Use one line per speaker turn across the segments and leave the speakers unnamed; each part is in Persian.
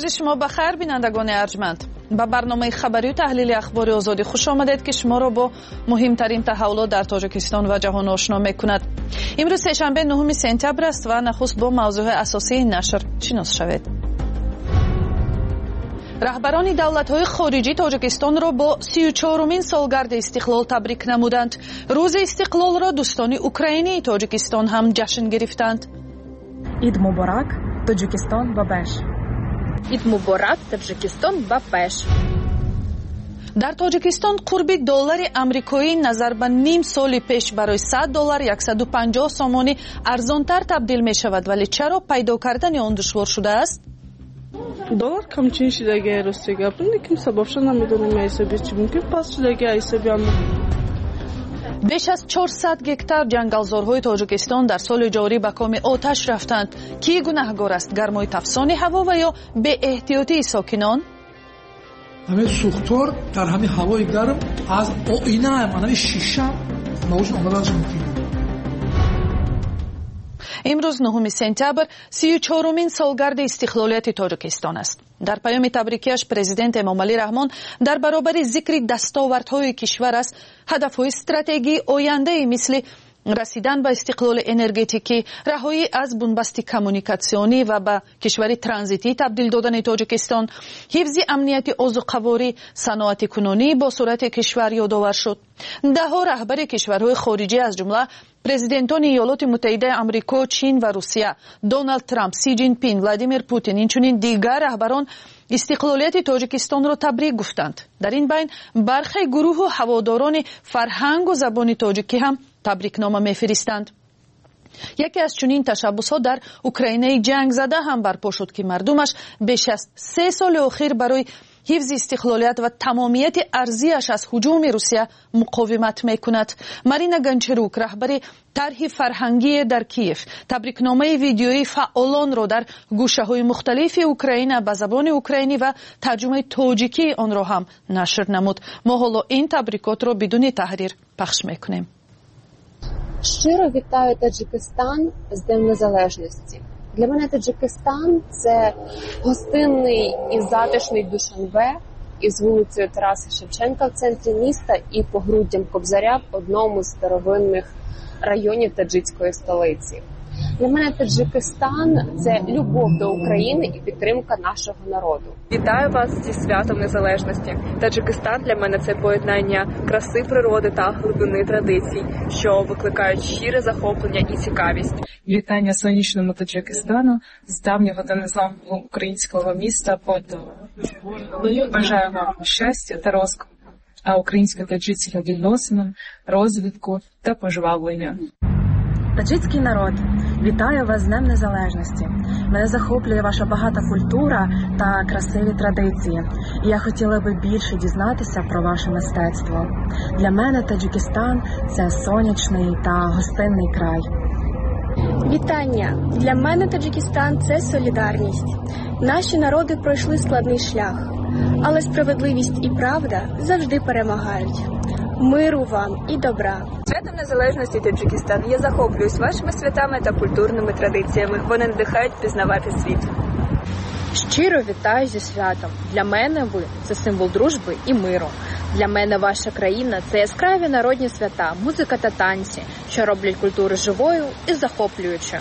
روز شما بخیر بینندگان ارجمند. با برنامه خبری و تحلیل اخبار آزادی خوش آمدید که شما را با مهمترین تحولات در تاجیکستان و جهان آشنا می‌کند. امروز سه‌شنبه 9 سپتامبر است و نخست با موضوع اساسی این نشر شناس شوید. رهبران دولت‌های خارجی تاجیکستان را با 34مین سالگرد استقلال تبریک نمودند. روز استقلال را دوستان اوکراینی تاجیکستان هم جشن گرفتند.
عید مبارک تاجیکستان بابش.
عید مبارک تاجیکستان بابش.
در تاجیکستان قربی دلار آمریکایی نظر به نیم سال پیش برای $100 150 سامانی ارزانتر تبدیل می شود، ولی چرا پیدا کردن آن دشوار شده است؟
Dolar kamçın şidəgə Rusiya bunu kimsə başa نمیدونه میسابی چی ممکن پس شدگی ایسابی
بیش از 400 گکتار جنگلزارهای تاجیکستان در سال جاری به کام آتش رفتند. کی گناهگار است؟ گرمای تفسان هوا و یا به احتیاطی ساکنان؟
همین سوختار در همین هوای گرم از آینه همین شیشه موجود آمدنش ممکنه.
امروز 9 سپتامبر 34مین سالگرد استقلالیت تاجیکستان است. در پیام تبریکیش پرزیدنت امامعلی رحمان در برابر ذکر دستاوردهای کشور است هدفهای استراتژی آینده مثل رسیدن به استقلال انرژتیکی، رهایی از بنبست کمونیکاسیونی و به کشوری ترانزیتی تبدیل دادن تاجیکستان، حفظ امنیت آذوقه‌واری، صنعت کنونی با صورت کشور یادآور شد. ده‌ها رهبر کشورهای خارجی از جمله پرزیدنتان ایالات متحده آمریکا، چین و روسیه، دونالد ترامپ، سی جین پینگ، ولادیمیر پوتین، اینچنین دیگر رهبران استقلالیت تاجیکستان را تبریک گفتند. در این بین برخی گروه و هواداران فرهنگ و زبان تاجیکی هم تبریکنامه می‌فرستند. یکی از چنین تشبس‌ها در اوکراینه جنگ زده هم برپا شد که مردمش بیش از 3 سال اخیر برای حفظ استقلالیت و تمامیت ارضیش از هجوم روسیه مقاومت می‌کند. مارینا گنچروک، رهبر طرح فرهنگی در کیف، تبریکنامه ویدیویی فعالان را در گوشه‌های مختلف اوکراین به زبان اوکراینی و ترجمه تاجیکی آن را هم نشر نمود. ما حالا این تبریکات را بدون تحریر پخش می‌کنیم.
Щиро вітаю Таджикистан з Днем Незалежності. Для мене Таджикистан – це гостинний і затишний Душанбе із вулицею Тараса Шевченка в центрі міста і погруддям Кобзаря в одному з старовинних районів таджикської столиці. Для мене Таджикистан – це любов до України і підтримка нашого народу.
Вітаю вас зі святом Незалежності. Таджикистан для мене – це поєднання краси природи та глибини традицій, що викликають щире захоплення і цікавість.
Вітання сонячному Таджикистану з давнього та незламного українського міста Полтава. Бажаю вам щастя та розквіту, а українсько-таджицьким відносинам, розвитку та пожвавлення.
Таджикський народ, вітаю вас з Днем Незалежності. Мене захоплює ваша багата культура та красиві традиції. І я хотіла би більше дізнатися про ваше мистецтво. Для мене Таджикистан – це сонячний та гостинний край.
Вітання! Для мене Таджикистан – це солідарність. Наші народи пройшли складний шлях, але справедливість і правда завжди перемагають. Миру вам і добра.
Святом Незалежності Таджикистан. Я захоплююсь вашими святами та культурними традиціями. Вони надихають пізнавати світ.
Щиро вітаю зі святом. Для мене ви – це символ дружби і миру. Для мене ваша країна – це яскраві народні свята, музика та танці, що роблять культуру живою і захоплюючою.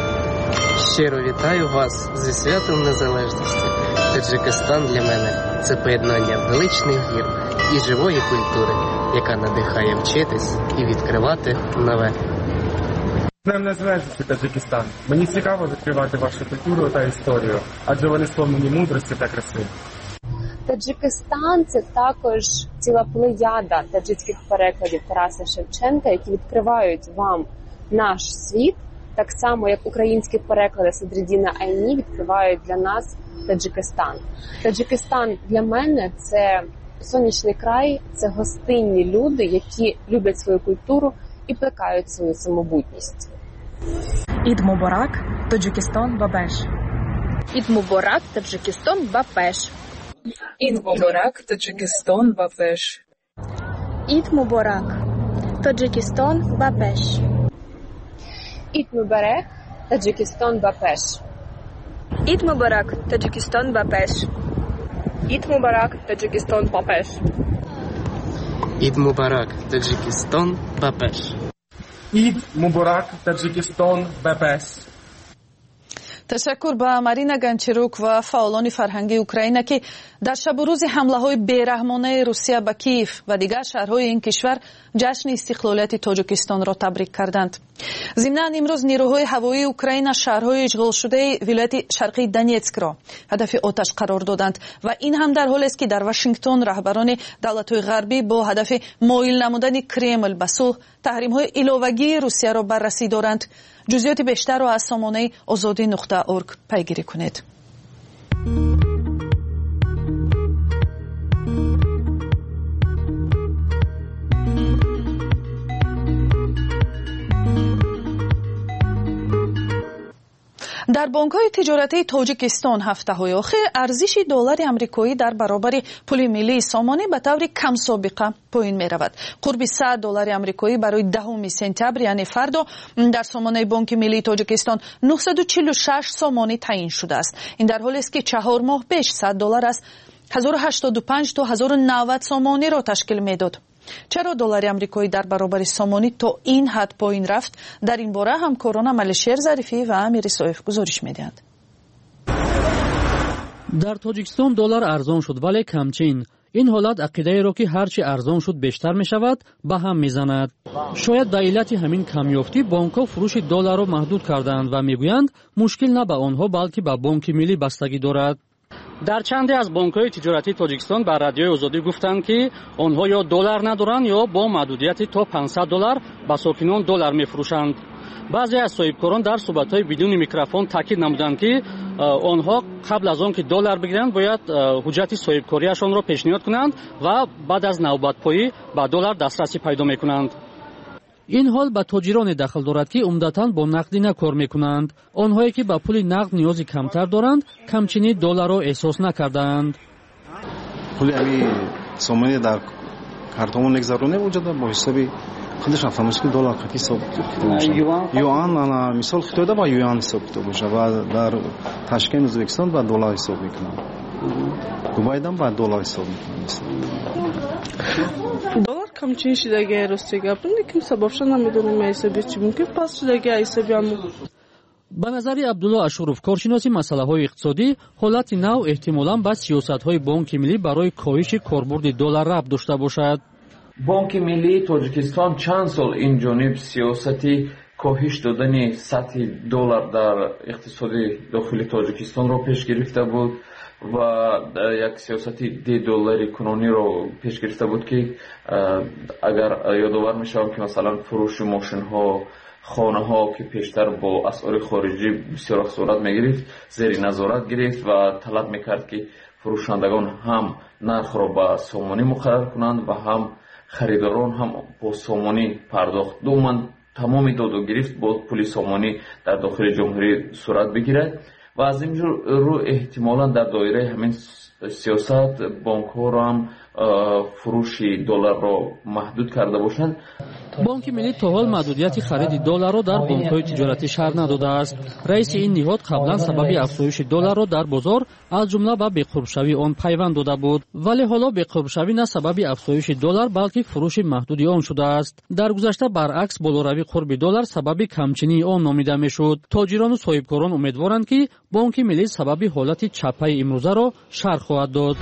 Щиро вітаю вас зі святом Незалежності. Таджикистан для мене – це поєднання величних гір і живої культури, яка надихає вчитись і відкривати нове.
Днем Незалежності Таджикистан. Мені цікаво відкривати вашу культуру та історію, адже вони сповнені мудрості та краси.
Таджикистан – це також ціла плеяда таджикських перекладів Тараса Шевченка, які відкривають вам наш світ, так само, як українські переклади Садриддіна Айні відкривають для нас Таджикистан. Таджикистан для мене – це сонячний край, це гостинні люди, які люблять свою культуру і плекають свою самобутність.
Ід мубарак, Таджикистан бабеш.
Ід мубарак, Таджикистан бабеш.
Ід мубарак, Таджикистан бабеш.
Ід мубарак, Таджикистан бабеш.
Ід мубарак, Таджикистан бабеш.
Eid Mubarak, Tajikistan ба пеш. Eid Mubarak, Tajikistan ба пеш.
Eid Mubarak, Tajikistan ба пеш.
Eid Mubarak, Tajikistan ба пеш.
تشکر به مارینا گنچروک و فعالان فرهنگی اوکراین که در شب و روز حمله‌های بیرحمانه روسیه به کیف و دیگر شهرهای این کشور جشن استقلالیت تاجیکستان را تبریک کردند. ضمناً امروز نیروهای هوایی اوکراین شهرهای اشغال شده ولایت شرقی دونیتسک را هدف آتش قرار دادند و این هم در حالی است که در واشنگتن رهبران دولت‌های غربی با هدف مایل نمودن کرمل به صلح تحریم‌های علاوه‌ای روسیه را بررسی دارند. جزئیات بیشتر را از سامانه azadi.org پیگیری کنید. در بانک‌های تجارتی تاجیکستان هفته‌های اخیر ارزش دلار آمریکایی در برابر پول ملی سامانه به طور کم سابقه پایین می‌رود. قرب $100 آمریکایی برای 10 سپتامبر یعنی فردا در سامانه بانک ملی تاجیکستان 946 سامانه تعیین شده است. این در حالی است که 4 ماه پیش $100 از 1085 تا 1090 سامانه را تشکیل می‌داد. چرا دلار آمریکایی در برابر سامانی تا این حد پایین رفت؟ در این باره همکاران ملشیر ظریفی و امیر صایف گزارش می‌دهند.
در تاجیکستان دلار ارزان شد ولی کمچین. این حالت عقیده را که هرچی ارزان شد بیشتر می شود به هم می زند. شاید به علت همین کمیافتی بانک‌ها فروش دلار را محدود کردند و میگویند مشکل نه به آنها بلکه به بانک ملی بستگی دارد. در چندی از بانک‌های تجارتی تاجیکستان به رادیوی آزادی گفتند که آنها یا دلار ندارند یا با محدودیت تا $500 به ساکنان دلار می‌فروشند. بعضی از صاحبکاران در صحبت‌های بدون میکروفون تاکید نمودند که آنها قبل از آن که دلار بگیرند باید حجت صاحبکاریشان را پیشنهاد کنند و بعد از نوبت‌پایی به دلار دسترسی پیدا می‌کنند. این حال به تاجران دخل دارد که عمدتاً با نقدینه کار میکنند. آنهایی که به پول نقد نیازی کمتر دارند کمچینی دلار را احساس نکردند.
پول امی سامانه در کارتمون نگذرونه وجود با حسابی خودش نفهمش که دلار خطی حساب یوان انا مثال خطوده با یوان حساب باشه و در تاشکند ازبکستان با دلار حساب میکنند. دبایدم با دلار حساب میکنند.
دلار камчин шидаги рости гап никим сабабша намедонам айсаби чи мумкин пас шидаги айсабиам.
ба назари Абдулло Ашуров коршиноси масъалаҳои иқтисодӣ ҳолати нав эҳтимолан ба сиёсатҳои бонки миллӣ барои коҳиши корбурди доллар рабт дошта бошад.
бонки миллии тоҷикистон чанд сол инҷониб сиёсати коҳиш додани сатҳи доллар дар иқтисоди дохили тоҷикистонро пеш гирифта буд ва як сиёсати $10 кунониро пеш гирифта буд ки агар ёдовар мешавам ки масалан фурӯши мошинҳо хонаҳо ки пештар бо асъори хориҷӣ бисёр сурат мегирифт зери назорат гирифт ва талаб мекард ки фурӯшандагон ҳам нархро ба сомонӣ муқаррар кунанд ва ҳам харидорон ҳам бо сомонӣ пардохт думан тамоми доду гирифт бо пули сомонӣ дар дохили ҷумҳурӣ сурат бигирад ва аз ин рӯ эҳтимолан дар доираи ҳамин сиёсат бонкҳоро ҳам фурӯши долларро маҳдуд карда бошанд.
бонки миллӣ то ҳол маҳдудияти хариди долларро дар бонкҳои тиҷоратӣ шаҳр надодааст. раиси ин ниҳод қаблан сабаби афзоиши долларро дар бозор аз ҷумла ба беқурбшавии он пайванд дода буд, вале ҳоло беқурбшавӣ на сабаби афзоиши доллар балки фурӯши маҳдуди он шудааст. дар гузашта баръакс болоравии қурби доллар сабаби камчинии он номида мешуд. тоҷирону соҳибкорон умедворанд ки бонки миллӣ сабаби ҳолати чаппаи имрӯзаро шарҳ хоҳад дод.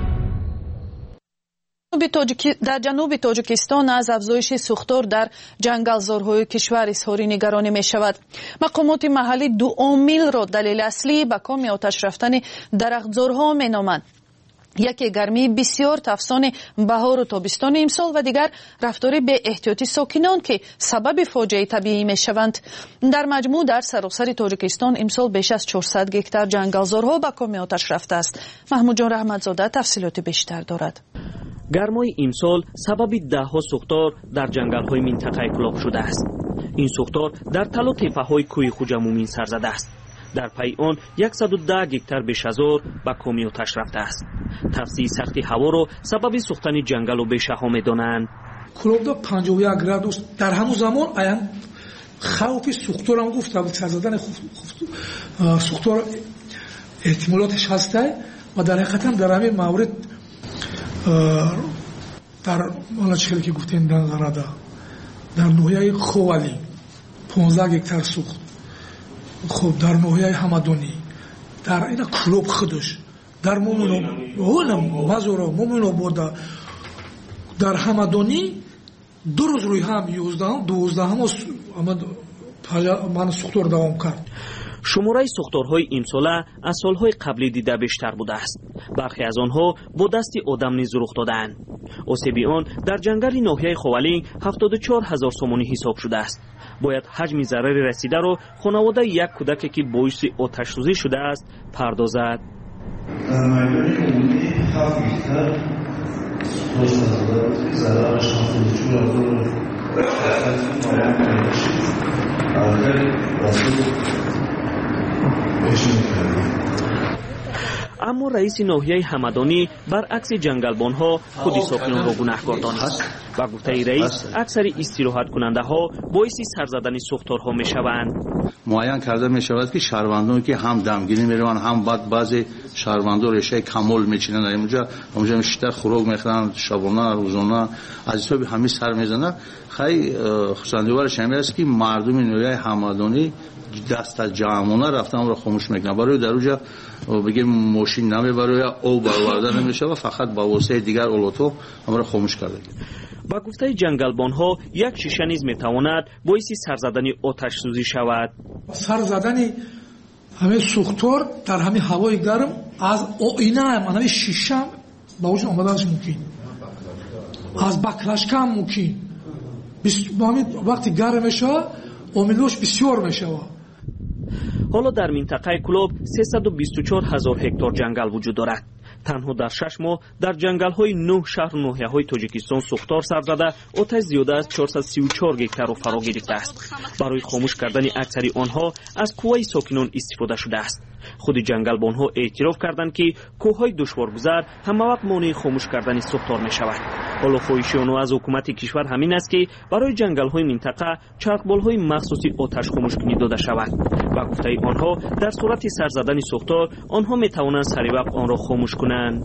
در جنوب تاجیکستان از افزایش سوختار در جنگلزارهای کشور اظهار نگرانی می شود. مقامات محلی 2 عامل را دلیل اصلی به کام آتش رفتن درختزارها می نامند. یکی گرمی بسیار تفسان بهار و تابستان امسال و دیگر رفتار به احتیاطی ساکنان که سبب فاجعه طبیعی می شوند. در مجموع در سراسر تاجیکستان امسال بیش از 400 هکتار جنگلزارها به کام آتش رفته است. محمود جان رحمتزاده تفصیلات بیشتر دارد.
گرمای امسال سبب دهها سوختار در جنگل‌های منطقه کلاب شده است. این سوختار در تل و تپه‌های کوه خوجمومین سر زده است. در پی آن 110 هکتار بیش‌ازار به کام آتش رفته است. تفسیر سختی هوا را سبب سوختن جنگل و بیشه‌ها می‌دانند.
کلابدا 51 گرادوس در همون زمان آیان خوف سوختار هم گفت سر زدن سوختار احتمالاتش هسته و در حقیقت هم در همین مورد در حالا چیزی که گفتین در غرده در نوحه خوالی 15 گکتار سوخت خب در نوحه همدانی در این کلوب خودش در مومنو بوده در همدانی 2 روز روی هم 12 من سوختور دوام کرد.
شماره سوختارهای این ساله از سالهای قبلی دیده بیشتر بوده است. برخی از آنها با دست آدم نیز رخ دادند. آسیب آن در جنگل ناحیه خوالی 74,000 سومانی حساب شده است. باید حجم ضرر رسیده را خانواده یک کودک که باعث آتش سوزی شده است پردازد. اما رئیس ناحیه همدانی برعکس جنگلبانها خودی ساکنان را گناهکار دانست و گفته رئیس اکثر استراحت کننده ها باعث سر زدن سوختارها می شوند.
معین کرده می شود که شهروندان که هم دمگیری می روند هم بعضی شهروندان رشته کمال می چینند اونجا بیشتر خوراک می خورند شبانه روزانه از حساب همین سر می زنند. خیلی خصوصیتش همین است که مردم ناحیه همدانی دست از جمعونه رفتن اون را خاموش میکنن برای در اونجا بگیم ماشین نمیبره یا او برآورده نمیشه و فقط با واسطه دیگر اولوتو اون را خاموش کرده.
با گفته جنگلبانها یک شیشه نیز میتواند باعث سرزدن آتش سوزی شود.
سرزدن همین سوختار در همین هوای گرم از آینه همین شیشه با وجود آمدنش ممکن از بکلشکه هم ممکن وقتی گرم میشه امیدوش بسیار میشه.
حالا در منطقه کلوب 324,000 هکتار جنگل وجود دارد. تنها در 6 ماه در جنگل‌های 9 شهر و ناحیه‌های تاجیکستان سوختار سر زده آتش زیاده از 434 گکتار را فرا گرفته است. برای خاموش کردن اکثر آنها از کوه‌های ساکنان استفاده شده است. خود جنگلبانها اعتراف کردند که کوه‌های دشوارگذر همه وقت مانع خاموش کردن سوختار می‌شود. حالا خواهش آنها از حکومت کشور همین است که برای جنگل‌های منطقه چرخبال‌های مخصوصی آتش خاموش کنی داده شود. و گفته آنها در صورت سر زدن سوختار آنها می‌توانند سریع وقت آن را خاموش کنند.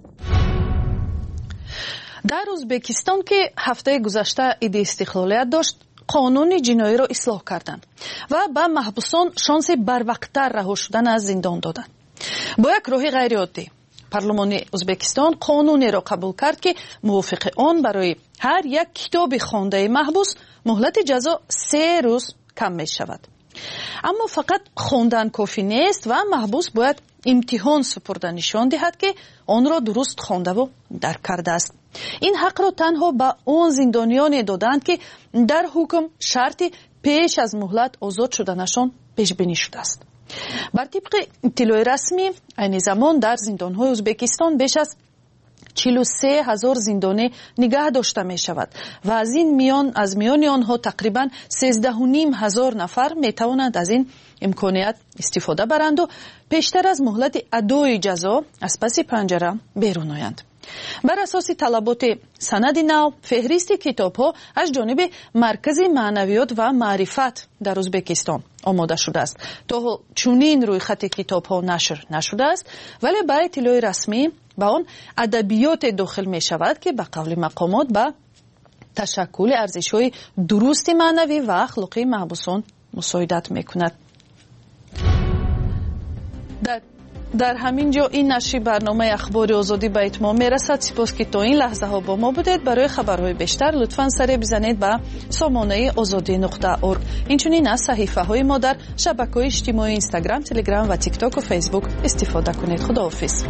در ازبکستان که هفته گذشته عید استقلالیت داشت قانون جنایی را اصلاح کردند و به محبوسان شانس بروقت‌تر رها شدن از زندان دادند. با یک راه غیر عادی پارلمان ازبکستان قانونی را قبول کرد که موافق آن برای هر یک کتاب خوانده محبوس مهلت جزا 3 روز کم می شود. اما فقط خواندن کافی نیست و محبوس باید امتحان سپرده نشان دهد که آن را درست خوانده و درک کرده است. این حق را تنها به آن زندانیان دادند که در حکم شرط پیش از مهلت آزاد شدنشان پیش بینی شده است. بر طبق اطلاع رسمی این زمان در زندان‌های ازبکستان بیش از 43,000 زندانی نگه داشته می شود و از میان آنها تقریبا 13,500 نفر می توانند از این امکانیت استفاده برند و پیشتر از مهلت ادای جزا از پس پنجره بیرون آیند. بر اساس طلبات سند نو فهرست کتاب‌ها از جانب مرکز معنویات و معرفت در ازبکستان آماده شده است. تا چنین روی خط کتاب‌ها نشر نشده است ولی با اطلاع رسمی به آن ادبیات داخل می شود که به قول مقامات به تشکل ارزش‌های درست معنوی و اخلاقی محبوسان مساعدت می کند. در همین جا این نشر برنامه اخبار آزادی به اتمام میرسد. سپاس که تا این لحظه ها با ما بودید. برای خبرهای بیشتر لطفاً سر بزنید به سامانه azadi.org. اینچنین از صحیفه های ما در شبکه‌های اجتماعی اینستاگرام، تلگرام و تیک تاک و فیسبوک استفاده کنید. خداحافظ.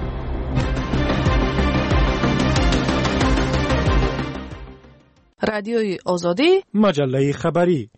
رادیوی آزادی،
مجله خبری.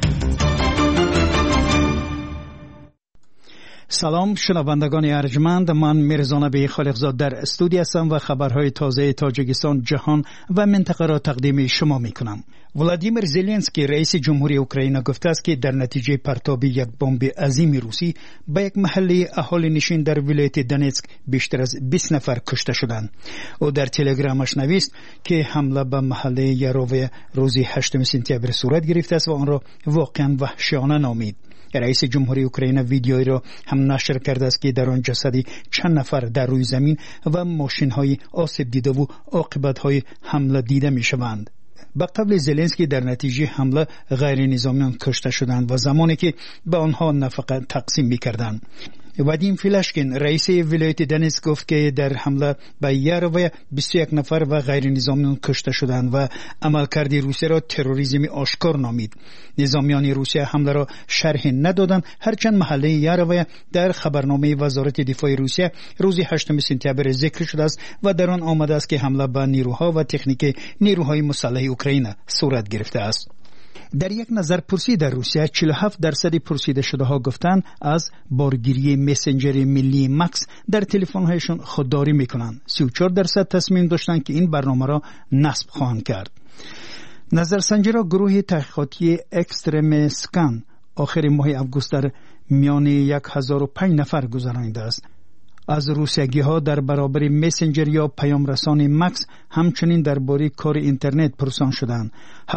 سلام شنوندگان ارجمند، من میرزا نبی خالقزاد در استودیو هستم و خبرهای تازه تاجیکستان، جهان و منطقه را تقدیم شما میکنم. ولادیمیر زلنسکی رئیس جمهوری اوکراین گفته است که در نتیجه پرتاب یک بمب عظیم روسی به یک محله اهالی نشین در ولایت دونتسک بیشتر از 20 نفر کشته شدند. او در تلگرامش نوشت که حمله به محله یاروو روز 8 سپتامبر صورت گرفته است و آن را واقعا وحشیانه نامید. رئیس جمهوری اوکراین ویدیویی را هم نشر کرده است که در آن جسدی چند نفر در روی زمین و ماشین‌های آسیب دیده و عاقبت‌های حمله دیده می‌شوند. به قول زلنسکی در نتیجه حمله غیر نظامیان کشته شدند و زمانی که به آنها نفقه تقسیم می‌کردند. وادیم فیلاشکین رئیس ولایت دنیتسک گفت که در حمله به یاروی 21 نفر و غیر نظامیان کشته شدند و عملکرد روسیه را تروریسم آشکار نامید. نظامیان روسیه حمله را شرح ندادند، هرچند محله یاروی در خبرنامه وزارت دفاع روسیه روز 8 سپتامبر ذکر شده است و در آن آمده است که حمله به نیروها و تکنیک نیروهای مسلح اوکراین صورت گرفته است. در یک نظرپرسی در روسیه 47% پرسیده شده ها گفتند از بارگیری مسنجر ملی مکس در تلفن‌هایشان خودداری میکنند. 34% تصمیم داشتند که این برنامه را نصب خواهند کرد. نظرسنجی را گروه تحقیقاتی اکستریم سکان آخر ماه آگوست در میان 1005 نفر گذرانیده است. از روسیگی ها در برابر مسنجر یا پیام رسان مکس همچنین درباره کار اینترنت پرسان شدند.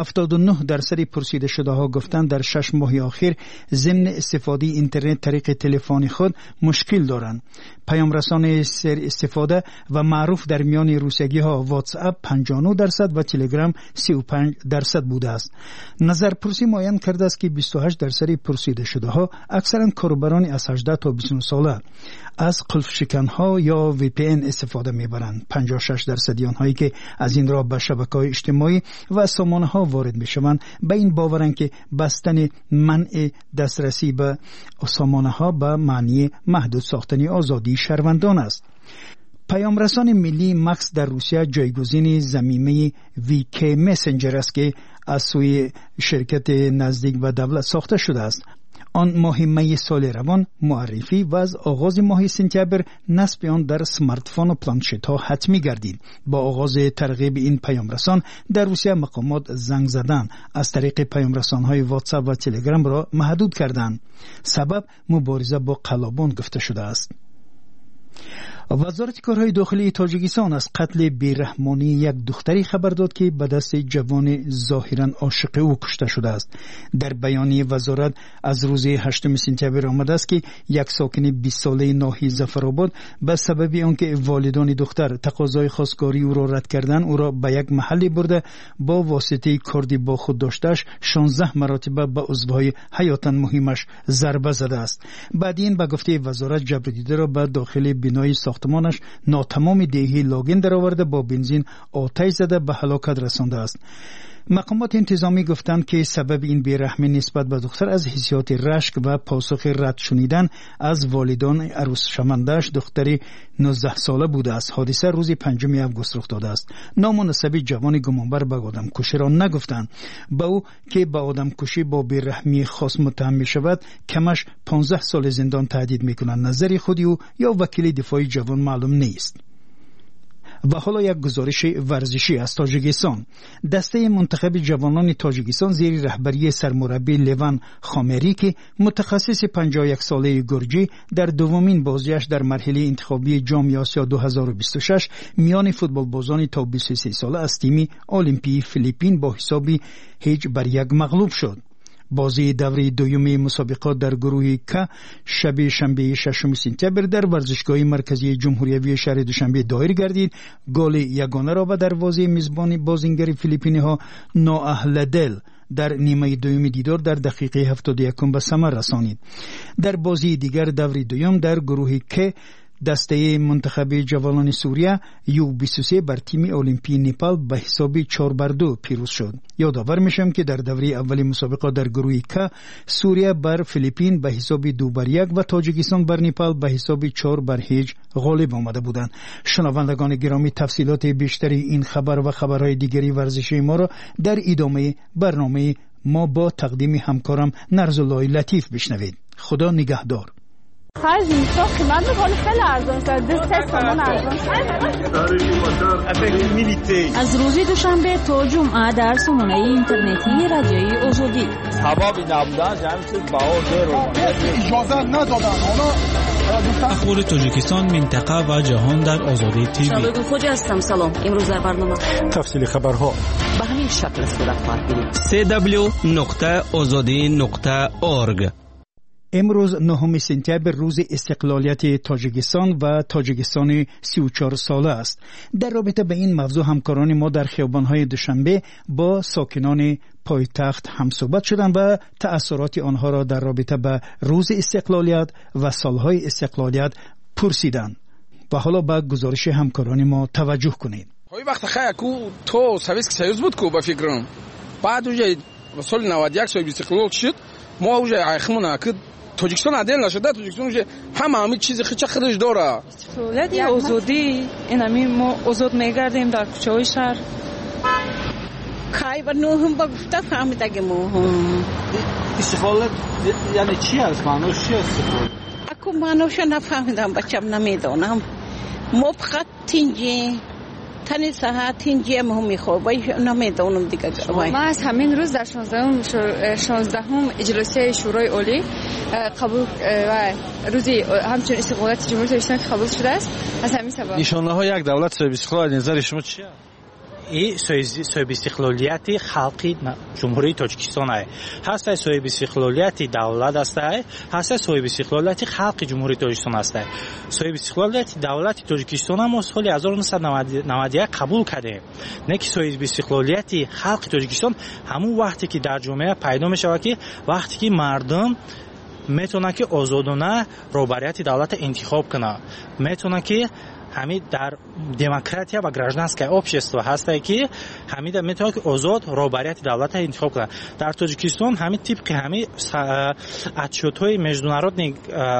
79% پرسیده شده ها گفتند در 6 ماه اخیر ضمن استفاده اینترنت طریق تلفن خود مشکل دارند. پیام رسان سر استفاده و معروف در میان روسیگی ها واتس اپ 59% و تلگرام 35% بوده است. نظرپرسی معین کرده است که 28% پرسیده شده ها اکثرا کاربران از 18 تا 29 ساله از قلف شکن ها یا وی پی ان استفاده میبرند. 56% آنهایی که از این راه به شبکه‌های اجتماعی و سامانه ها وارد میشوند به این باورند که بستن منع دسترسی به سامانه ها به معنی محدود ساختن آزادی شهروندان است. پیام رسان ملی مکس در روسیه جایگزین ضمیمه وی کی مسنجر است که از سوی شرکت نزدیک به دولت ساخته شده است. آن ماه می سال روان معرفی و از آغاز ماه سپتامبر نصب آن در سمارتفون و پلانشت ها حتمی گردید. با آغاز ترغیب این پیام رسان در روسیه مقامات زنگ زدن از طریق پیام رسان های واتساپ و تلگرام را محدود کردند. سبب مبارزه با قلابان گفته شده است. وزارت کارهای داخلی تاجیکستان از قتل بیرحمانه یک دختری خبر داد که به دست جوان ظاهرا عاشق او کشته شده است. در بیانیه وزارت از روز 8 سپتامبر آمده است که یک ساکن 20 ساله ناحیه ظفرآباد به سبب آنکه والدان دختر تقاضای خواستگاری او را رد کردند او را به یک محلی برده با واسطه کردی با خود داشته‌اش 16 مرتبه به عضوهای حیاتاً مهمش ضربه زده است. بعد این به گفته وزارت جبرانیده را به داخل بنای ساختمانش ناتمام دیهی لاگین درآورده با بنزین آتش زده به هلاکت رسانده است. مقامات انتظامی گفتند که سبب این بیرحمی نسبت به دختر از حسیات رشک و پاسخ رد شنیدن از والدان عروس شونده‌اش دختری 19 ساله بوده است. حادثه روز 5 آگوست رخ داده است. نام و نسب جوان گمانبر به آدمکشی را نگفتند. با او که به آدمکشی با بیرحمی خاص متهم می شود کمش 15 سال زندان تهدید می کنند. نظر خودی او یا وکیل دفاع جوان معلوم نیست. و حالا یک گزارش ورزشی از تاجیکستان. دسته منتخب جوانان تاجیکستان زیر رهبری سرمربی لیوان خامری که متخصص 51 ساله گرجی در دومین بازیش در مرحله انتخابی جام آسیا 2026 میان فوتبال بازان تا 23 ساله از تیم المپی فیلیپین با حسابی 0-1 مغلوب شد. بازی دوره دوم مسابقات در گروه که شب شنبه 6 سپتامبر در ورزشگاه مرکزی جمهوری شهر دوشنبه دایر گردید. گل یگانه را به دروازه میزبان بازیگر فیلیپینی ها نواهل دل در نیمه دوم دیدار در دقیقه 71 به ثمر رسانید. در بازی دیگر دوره دوم در گروه که دسته منتخب جوانان سوریه U23 بر تیم المپی نپال به حساب 4-2 پیروز شد. یادآور میشم که در دوره اولی مسابقات در گروه که سوریه بر فیلیپین به حساب 2-1 و تاجیکستان بر نپال به حساب 4-0 غالب آمده بودند. شنوندگان گرامی تفصیلات بیشتری این خبر و خبرهای دیگری ورزشی ما را در ادامه برنامه ما با تقدیم همکارم نرزالله لطیف بشنوید. خدا نگهدار.
خرج میشه قیمت میکنه خیلی ارزان شده 3 تومن ارزان شده.
از روز دوشنبه تا جمعه در سامانه اینترنتی رادیوی آزادی
سبب نبودن همین چیز باور
اجازه ندادن.
اخبار تاجیکستان منطقه و جهان در آزادی تیوی.
شبکه خوجی هستم. سلام. امروز در برنامه
تفصیل خبرها
به همین شکل صورت خواهد گرفت.
www.azadi.org
امروز 9 سپتامبر روز استقلالیت تاجیکستان و تاجیکستان 34 ساله است. در رابطه به این موضوع همکاران ما در خیابان‌های دوشنبه با ساکنان پایتخت هم صحبت شدند و تأثیرات آنها را در رابطه به روز استقلالیت و سالهای استقلالیت پرسیدند. و حالا به گزارش همکاران ما توجه کنید.
وقت خیلی کو تو سویسک سیوز بود کو با فکرم. بعد وجه سال 91 سال استقلال شد. ما وجه عیخمون که تاجیکستان عدل نشده. تاجیکستان وجه همه چیزی خودش داره.
استقلالیت یا آزادی اینمی ما آزاد میگردیم در کوچه‌های شهر.
کای و نوهم با گفته فهمیده که موهم.
استقلالیت یعنی چی است؟ معناش چی است؟
اکو معناش نفهمیدم، بچم نمیدونم. ما فقط تینجی تنی ساعت تینجی هم میخوابه نمیدونم دیگه.
ما از همین روز در 16 اجلاسی شورای عالی قبول و روزی همچنین استقلالیت جمهوری تاجیکستان قبول شده است. از همین سبب
نشانه های یک دولت صاحب استقلال نظر شما چیه؟
این صاحب استقلالیت خلقی جمهوری تاجیکستان است. هست صاحب استقلالیت دولت است، هست صاحب استقلالیت خلق جمهوری تاجیکستان است. صاحب استقلالیت دولت تاجیکستان ما سال 1991 قبول کردیم. نه که صاحب استقلالیت خلق تاجیکستان همون وقتی که در جامعه پیدا میشه که وقتی که مردم میتونه که آزادانه رهبریت دولت انتخاب کنه، میتونه که همین در دموکراتیا و گражданское общество هسته که همین میتونه که آزاد رهبریت دولت انتخاب کنه. در تاجیکستان همین طبق همین отчёт‌های международной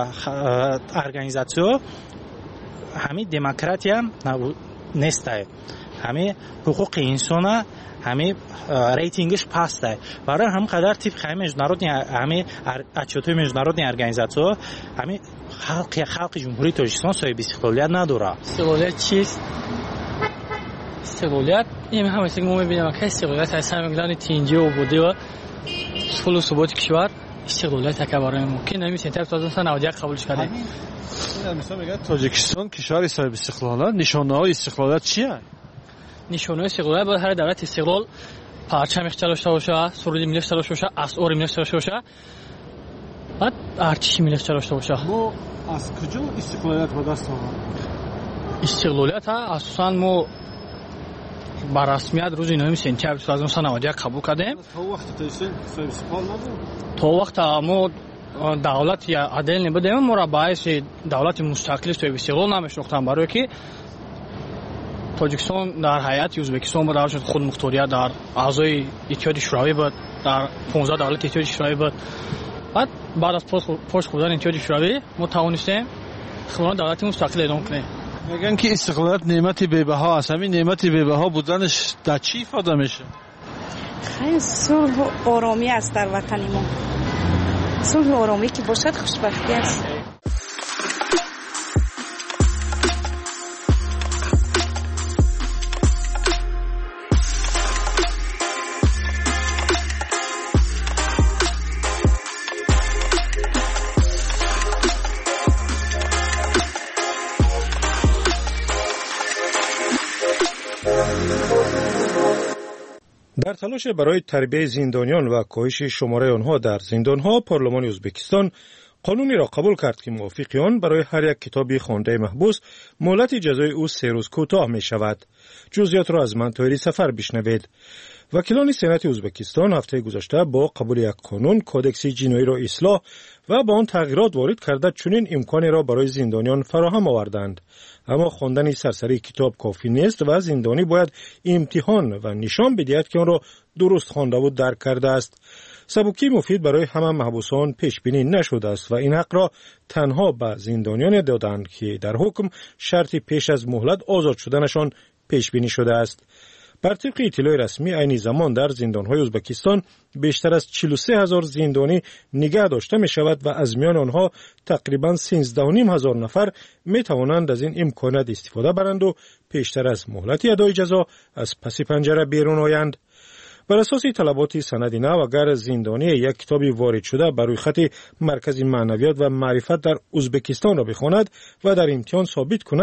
организации همین دموکراتیا نیست. همین حقوق انسان همین ریتینگش پسته. برای هم قدر طبق همین международной همین отчёт‌های международной организации همین خلق جمهوری تاجیکستان صاحب استقلالیت نداره.
استقلالیت چیست؟ استقلالیت این همه چیزی که ما می‌بینیم که استقلالیت از همین تینجی و بوده و صلح و ثبات کشور استقلالیت که برای ما که نمیشه تا 1991 قبول شده.
مثلا میگه تاجیکستان کشور صاحب استقلالیت، نشانه‌های استقلالیت چیه؟
نشانه‌های استقلالیت باید هر دولت استقلال پرچمش داشته باشه، سرود ملی داشته باشه، اسعار ملی داشته باشه. بعد ارتش ملی داشته باشه.
ما از کجا استقلالیت به دست آوردیم؟
استقلالیت اساساً ما با رسمیت روز 9 سپتامبر 1991 قبول کردیم.
تا وقت تاجیکستان صاحب استقلال نبود.
تا وقت ما دولت یا عدل نبودیم، ما را باعث دولت مستقل صاحب استقلال نمی‌شناختیم، برای که تاجیکستان در هیئت ازبکستان بود، در خود مختاریت در اعضای اتحاد شوروی بود، در 15 دولت اتحاد شوروی بود. بعد از پشت خوردن اتحاد شوروی ما توانستیم خودمان دولت مستقل اعلام کنیم.
میگن که استقلالیت نعمت بی‌بها است. همین نعمت بی‌بها بودنش در چی ifade میشه؟
خیلی صلح و آرامی است در وطن ما. صلح و آرامی که باشد خوشبختی است.
در تلاش برای تربیت زندانیان و کاهش شماره آنها در زندانها، پارلمان ازبکستان قانونی را قبول کرد که موافق آن برای هر یک کتاب خوانده محبوس مهلت جزای او 3 روز کوتاه می شود. جزئیات را از من طاهری سفر بشنوید. وکیلان سنات ازبکستان هفته گذشته با قبول یک قانون کودکس جنایی را اصلاح و با آن تغییرات وارد کرده چنین امکانی را برای زندانیان فراهم آوردند. اما خواندن سرسری کتاب کافی نیست و زندانی باید امتحان و نشان بدهد که آن را درست خوانده و درک کرده است. سبکی مفید برای همه محبوسان پیش بینی نشده است و این حق را تنها به زندانیان دادند که در حکم شرط پیش از مهلت آزاد شدنشان پیش بینی شده است. بر طبق اطلاع رسمی عین زمان در زندانهای ازبکستان بیشتر از 43,000 زندانی نگه داشته می شود و از میان آنها تقریبا 13,500 نفر می توانند از این امکانات استفاده برند و پیشتر از مهلت ادای جزا از پس پنجره بیرون آیند. بر اساس طلبات سند نو اگر زندانی یک کتابی وارد شده بر روی خط مرکز معنویات و معرفت در ازبکستان را بخواند و در امتحان ثابت کند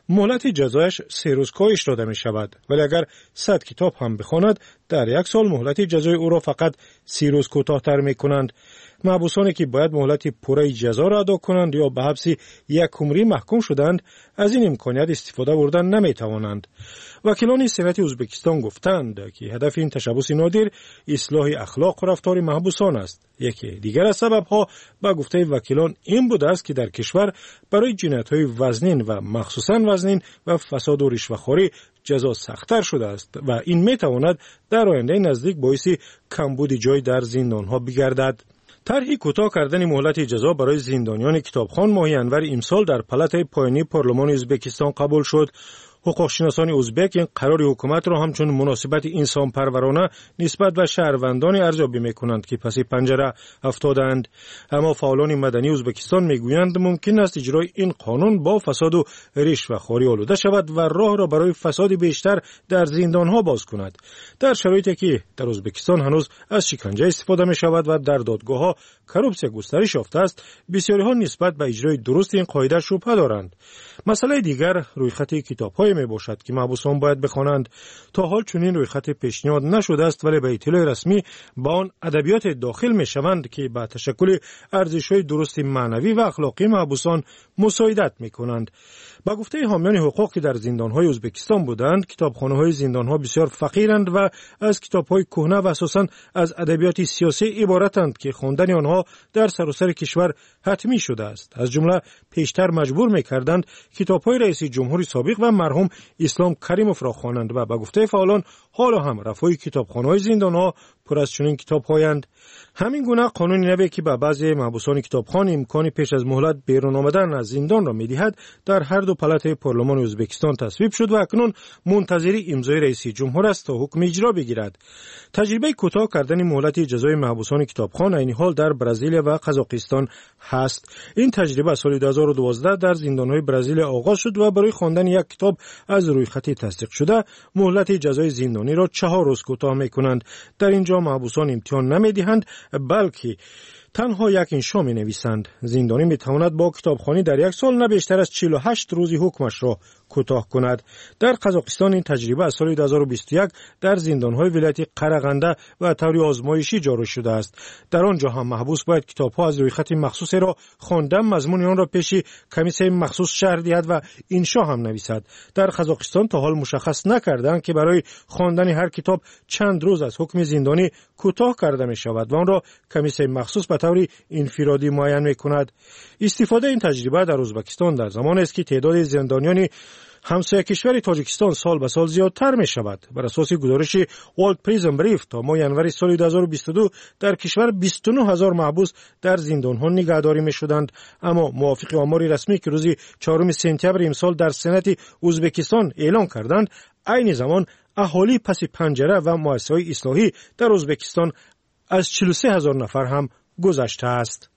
مهلت جزایش 3 روز کاهش داده می شود، ولی اگر 100 کتاب هم بخواند در 1 سال مهلت جزای او را فقط 30 روز کوتاه‌تر می کنند. محبوسانی که باید مهلت پوره جزا را ادا کنند یا به حبس 1 عمری محکوم شدند از این امکانیت استفاده بردن نمی توانند. وکیلان سنت ازبکستان گفتند که هدف این تشبث نادر اصلاح اخلاق و رفتار محبوسان است. یکی دیگر از سببها به گفته وکیلان این بوده است که در کشور برای جنایت‌های وزنین و مخصوصاً وزنین و فساد و رشوه‌خوری جزا سخت‌تر شده است و این می‌تواند در آینده نزدیک باعث کمبود جای در زندان‌ها بگردد. طرح کوتاه کردن مهلت جزا برای زندانیان کتابخوان ماه ینور امسال در پالات پایانی پارلمان ازبکستان قبول شد. حقوقشناسان ازبک این قرار حکومت را همچون مناسبت انسان پرورانه نسبت به شهروندان ارزیابی می‌کنند که پس پنجره افتادند. اما فعالان مدنی ازبکستان می‌گویند ممکن است اجرای این قانون با فساد و رشوه‌خوری آلوده شود و راه را برای فساد بیشتر در زندان‌ها باز کند. در شرایطی که در ازبکستان هنوز از شکنجه استفاده می‌شود و در دادگاه‌ها کورپسیا گسترش یافته است، بسیاری‌ها نسبت به اجرای درست این قاعده شبهه دارند. مسئله دیگر رویخط کتاب‌های می باشد که محبوسان باید بخوانند. تا حال چنین رویخط پیشنهاد نشده است، ولی به اطلاع رسمی با آن ادبیات داخل می شوند که با تشکل ارزش‌های درست معنوی و اخلاقی محبوسان مساعدت می کنند. با گفته حامیان حقوق که در زندان‌های ازبکستان بودند، کتابخانه‌های زندان‌ها بسیار فقیرند و از کتاب‌های کهنه و اساساً از ادبیات سیاسی عبارتند که خواندن آنها در سراسر کشور حتمی شده است. از جمله پیشتر مجبور می‌کردند کتاب‌های رئیس جمهور سابق و مرحوم اسلام کریموف را خوانند و با گفته فعالان حالا هم رفای کتابخانه‌های زندان‌ها پر از چنین کتاب‌هایند. همین گونه قانون نوی که به بعضی محبوسان کتابخوان امکان پیش از مهلت بیرون آمدن از زندان را می‌دهد در هر دو پالات پارلمان ازبکستان تصویب شد و اکنون منتظر امضای رئیس جمهور است تا حکم اجرا بگیرد. تجربه کوتاه کردن مهلت جزای محبوسان کتابخوان عین حال در برزیل و قزاقستان هست. این تجربه سال 2012 در زندان‌های برزیل آغاز شد و برای خواندن یک کتاب از رویخط تصدیق شده مهلت جزای زندانی را 4 روز کوتاه می‌کنند. در اینجا محبوسان امتحان نمی‌دهند بلکه تنها یک انشا می نویسند. زندانی می تواند با کتابخوانی در 1 سال نه بیشتر از 48 روزی حکمش را کوتاه کند. در قزاقستان این تجربه از سال 2021 در زندان‌های ولایت قرغنده و طور آزمایشی جاری شده است. در آنجا هم محبوس باید کتاب‌ها از رویخط مخصوص را خواندن مضمون آن را پیش کمیسیون مخصوص شرح دهد و انشا هم نویسد. در قزاقستان تا حال مشخص نکردند که برای خواندن هر کتاب چند روز از حکم زندانی کوتاه کرده می شود و آن را کمیسیون مخصوص به طور انفرادی معین می کند. استفاده این تجربه در ازبکستان در زمان است که تعداد زندانیان همسایه کشور تاجیکستان سال به سال زیادتر می شود. بر اساس گزارش ورلد پریزن بریف تا ماه ینور سال 2022 در کشور 29000 محبوس در زندان‌ها نگهداری می شدند. اما موافق آمار رسمی که روز 4 سپتامبر امسال در سنت ازبکستان اعلام کردند، عین زمان اهالی پس پنجره و مؤسسه‌های اصلاحی در ازبکستان از 43000 نفر هم گذشته است.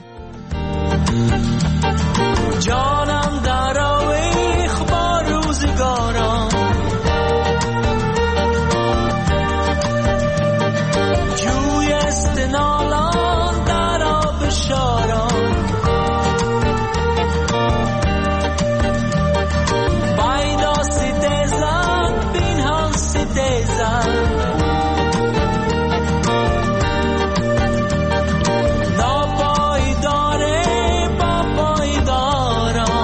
جانم در آویخ با روزگاران، جوی استنالان در آب شاران، بایدا سیدزن بینهان سیدزن، ناپایداره با پایداران.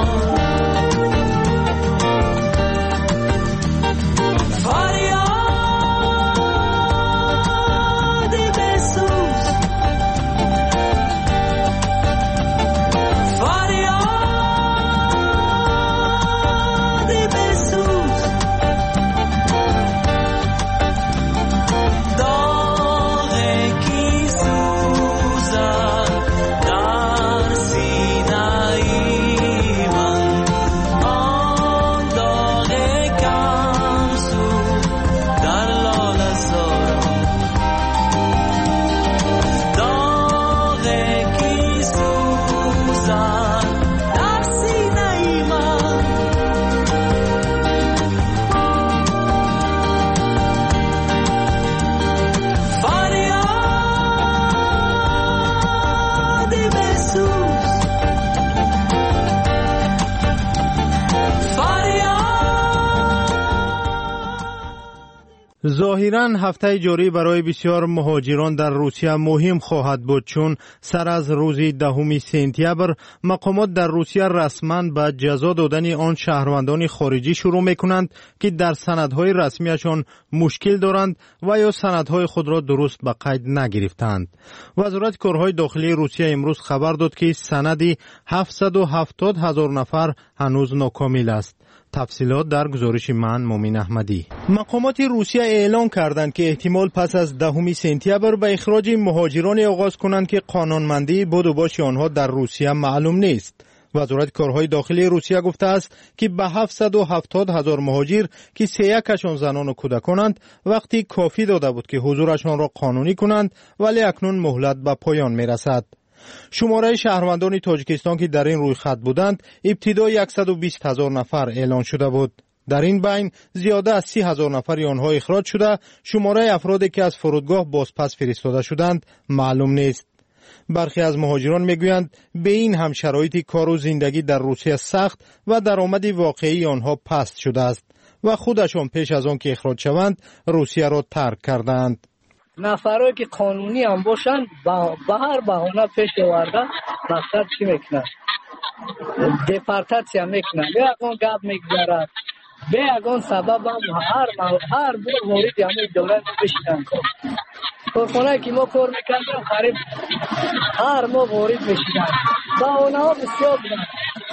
ظاهراً هفته جاری برای بسیار مهاجران در روسیه مهم خواهد بود، چون سر از روز 10 سپتامبر مقامات در روسیه رسما به جزا دادن آن شهروندان خارجی شروع میکنند که در سندهای رسمیشان مشکل دارند و یا سندهای خود را درست به قید نگرفتند. وزارت کارهای داخلی روسیه امروز خبر داد که سند 770,000 نفر هنوز ناکامل است. تفصیلات در گزارش من مومن احمدی. مقامات روسیه اعلام کردند که احتمال پس از 10 سپتامبر به اخراج مهاجران آغاز کنند که قانونمندی بود و باش آنها در روسیه معلوم نیست. وزارت کارهای داخلی روسیه گفته است که به 770,000 مهاجر که 31% زنان و کودکانند وقتی کافی داده بود که حضورشان را قانونی کنند، ولی اکنون مهلت به پایان میرسد. شماره شهروندان تاجیکستان که در این رویخط بودند ابتدا 120,000 نفر اعلان شده بود. در این بین زیاده از 30,000 نفر آنها اخراج شده. شماره افرادی که از فرودگاه بازپس فرستاده شدند معلوم نیست. برخی از مهاجران میگویند به این هم شرایط کار و زندگی در روسیه سخت و درآمد واقعی آنها پست شده است و خودشان پیش از آن که اخراج شوند روسیه را ترک کردند.
نفرایی که قانونی هم باشند به هر بهانه پیش آورده مقصد چی میکنند؟ دپارتاسیا میکنند، یگان گپ میگذارد، به یگان سبب هم هر بار وارد همه دولت بشیدند. کارخانه‌ای که ما کار میکردیم قریب هر ما وارد بشیدند. بهانه ها بسیار بودند.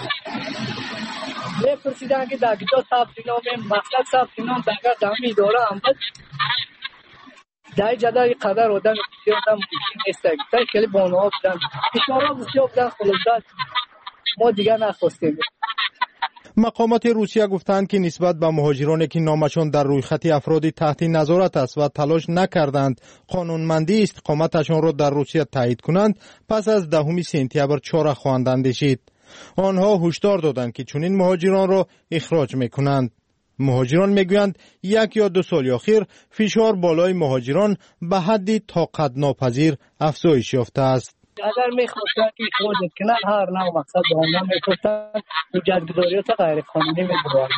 میپرسیدند که در کجا ثبت نام، مقصد ثبت نام در همین اداره هم بود. در جدای قدر آدم بسیار ممکن نیست که خیلی بانوها بودن، اشاره بسیار بودن، خلاصات ما دیگر نخواستیم.
مقامات روسیه گفتند که نسبت به مهاجرانی که نامشان در رویخط افراد تحت نظارت است و تلاش نکردند قانونمندی استقامتشان را در روسیه تایید کنند، پس از 10 سپتامبر چاره خواهند اندیشید. آنها هشدار دادند که چنین مهاجران را اخراج میکنند. مهاجران میگویند 1 یا 2 سال اخیر فشار بالای مهاجران به حدی طاقت ناپذیر افزایش یافته است.
اگر میخواستند که اخراج کنند هر نوع مقصد به آنها میگفتند حجتگذاریات غیر قانونی میگویند.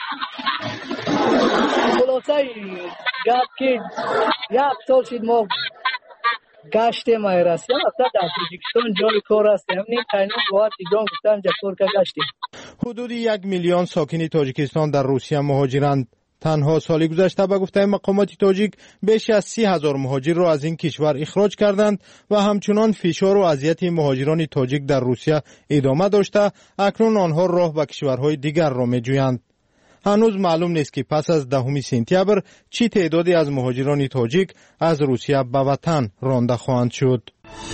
خلاصه گپ که 1 سال شد ما گشتیم ایراسیا، اصلا در تاجیکستان جای کار است، همین قانون باید ایران گفتن جکور که گشتیم.
حدود 1 میلیون ساکن تاجیکستان در روسیه مهاجرند. تنها سال گذشته به گفته مقامات تاجیک بیش از 30,000 مهاجر را از این کشور اخراج کردند و همچنان فشار و اذیت مهاجران تاجیک در روسیه ادامه داشته. اکنون آنها راه به کشورهای دیگر را می‌جویند. هنوز معلوم نیست که پس از 10 سپتامبر چی تعدادی از مهاجران تاجیک از روسیه به وطن رانده خواهند شد.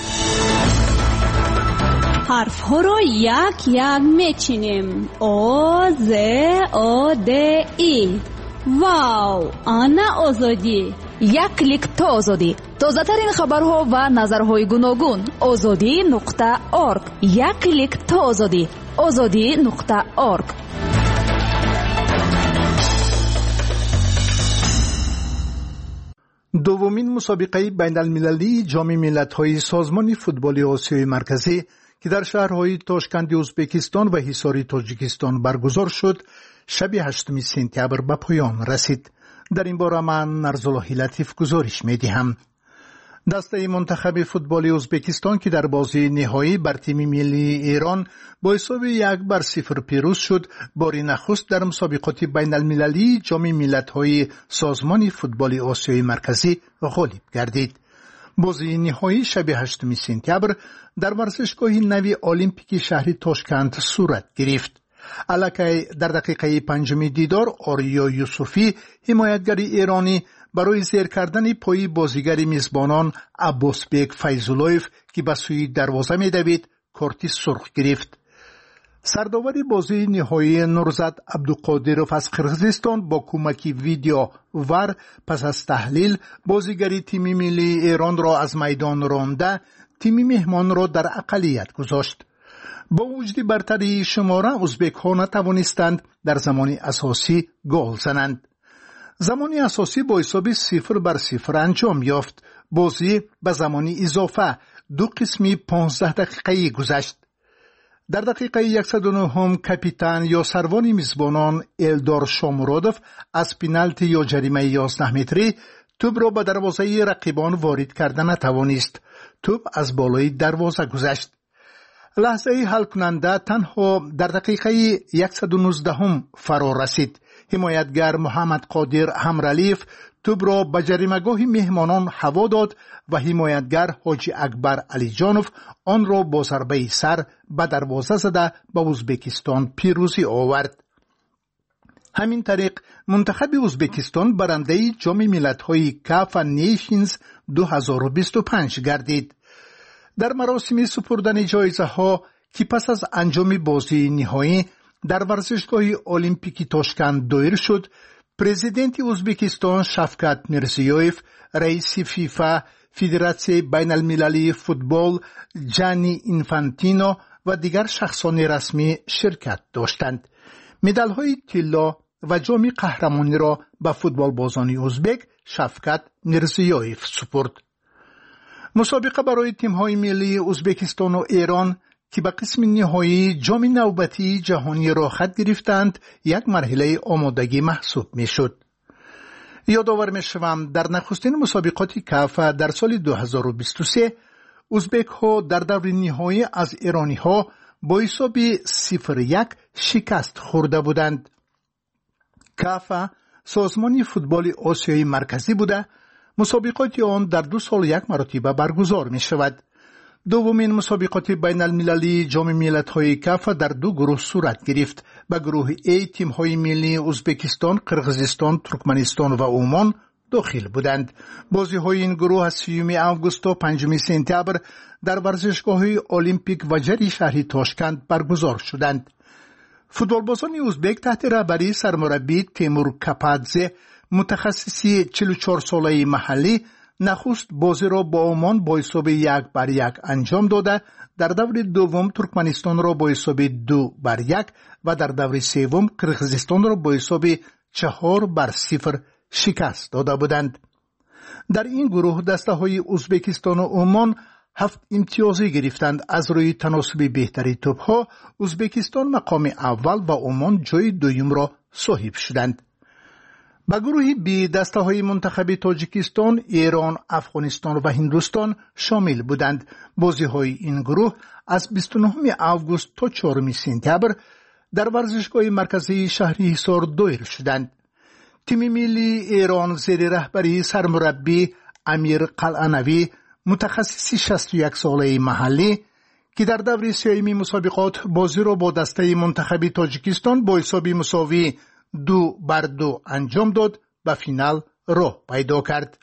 حرف ها رو یک یک میچینیم. او ز او د ای. واو، آنا آزادی.
یک کلیک تا آزادی. تازه ترین خبرها و نظرهای گوناگون. azadi.org. یک کلیک تا آزادی. azadi.org.
دومین مسابقه بین المللی جام ملت‌های سازمان فوتبال آسیای مرکزی که در شهرهای تاشکند ازبکستان و حصار تاجیکستان برگزار شد، شب 8 سپتامبر به پایان رسید. در این باره من نرزالله لطیف گزارش می‌دهم. دسته منتخب فوتبال ازبکستان که در بازی نهایی بر تیم ملی ایران با حساب 1-0 پیروز شد، بار نخست در مسابقات بین المللی جام ملت‌های سازمان فوتبال آسیای مرکزی غالب گردید. بازی نهایی شب 8 سپتامبر در ورزشگاه نوی المپیک شهر تاشکند صورت گرفت. الکی در دقیقه 5 دیدار آریا یوسفی حمایتگر ایرانی برای زیر کردن پای بازیگر میزبانان عباسبک فیض‌الله‌یف که به سوی دروازه می‌دوید کارت سرخ گرفت. سرداور بازی نهایی نورزاد عبدالقادرов از قرغیزستان با کمک ویدیو ور پس از تحلیل بازیگر تیم ملی ایران را از میدان رانده تیم مهمان را در اقلیت گذاشت. با وجود برتری شماره ازبک‌ها نتوانستند در زمان اساسی گل زنند. زمان اساسی با حساب 0-0 انجام یافت. بازی به زمان اضافه 2 قسمی 15 دقیقه‌ای گذشت. در دقیقه 109 کاپیتان یا سروان میزبانان الدار شامورودوف از پنالتی یا جریمه 11 متری توپ را به دروازه رقیبان وارد کرده نتوانست. توپ از بالای دروازه گذشت. لحظه حل کننده تنها در دقیقه 119 فرا رسید. حمایتگر محمد قادر همرالیف توپ را به جریمه‌گاه مهمانان هوا داد و حمایتگر حاجی اکبر علی جانوف آن را با ضربه سر به دروازه زده به ازبکستان پیروزی آورد. همین طریق منتخب ازبکستان برنده جام ملت‌های کاف نیشنز 2025 گردید. در مراسم سپردن جایزه ها که پس از انجام بازی نهایی در ورزشگاه المپیکی تاشکند دایر شد، پرزیدنت ازبکستان شفقت میرزیویف، رئیس فیفا، فدراسیون بین المللی فوتبال جانی اینفانتینو و دیگر شخصان رسمی شرکت داشتند. مدال های طلا و جام قهرمانی را به فوتبال بازان ازبک شفقت میرزیویف سپرد. مسابقه برای تیم‌های ملی ازبکستان و ایران که به قسم نهایی جام نوبتی جهانی را خط گرفتند یک مرحله آمادگی محسوب می‌شد. یادآور می‌شوم در نخستین مسابقات کاف در سال 2023 ازبک‌ها در دور نهایی از ایرانی‌ها با حساب 0-1 شکست خورده بودند. کاف سازمان فوتبال آسیای مرکزی بوده، مسابقات آن در 2 سال یک مرتبه برگزار می شود. دومین مسابقات بین المللی جام ملت‌های کاف در 2 گروه صورت گرفت. به گروه A تیم‌های ملی ازبکستان، قرقیزستان، ترکمنستان و عمان داخل بودند. بازی‌های این گروه از 30 آگوست تا 5 سپتامبر در ورزشگاه المپیک و جری شهر تاشکند برگزار شدند. فوتبالبازان ازبک تحت رهبری سرمربی تیمور کپادزه متخصصی 44 ساله محلی نخست بازی را با عمان با حساب 1-1 انجام داده، در دور دوم ترکمنستان را با حساب 2-1 و در دور سوم قرقیزستان را با حساب 4-0 شکست داده بودند. در این گروه دسته های ازبکستان و عمان 7 امتیازی گرفتند. از روی تناسب بهتری توپ ها ازبکستان مقام اول و عمان جای دوم را صاحب شدند. به گروه بی دسته های منتخب تاجیکستان، ایران، افغانستان و هندوستان شامل بودند. بازی های این گروه از 29 آگوست تا 4 سپتامبر در ورزشگاه مرکزی شهر حصار دایر شدند. تیم ملی ایران زیر رهبری سرمربی امیر قلعه‌نوی متخصص 61 ساله محلی که در دور سیامی مسابقات بازی را با دسته منتخب تاجیکستان با حساب مساوی 2-2 انجام داد و فینال راه پیدا کرد.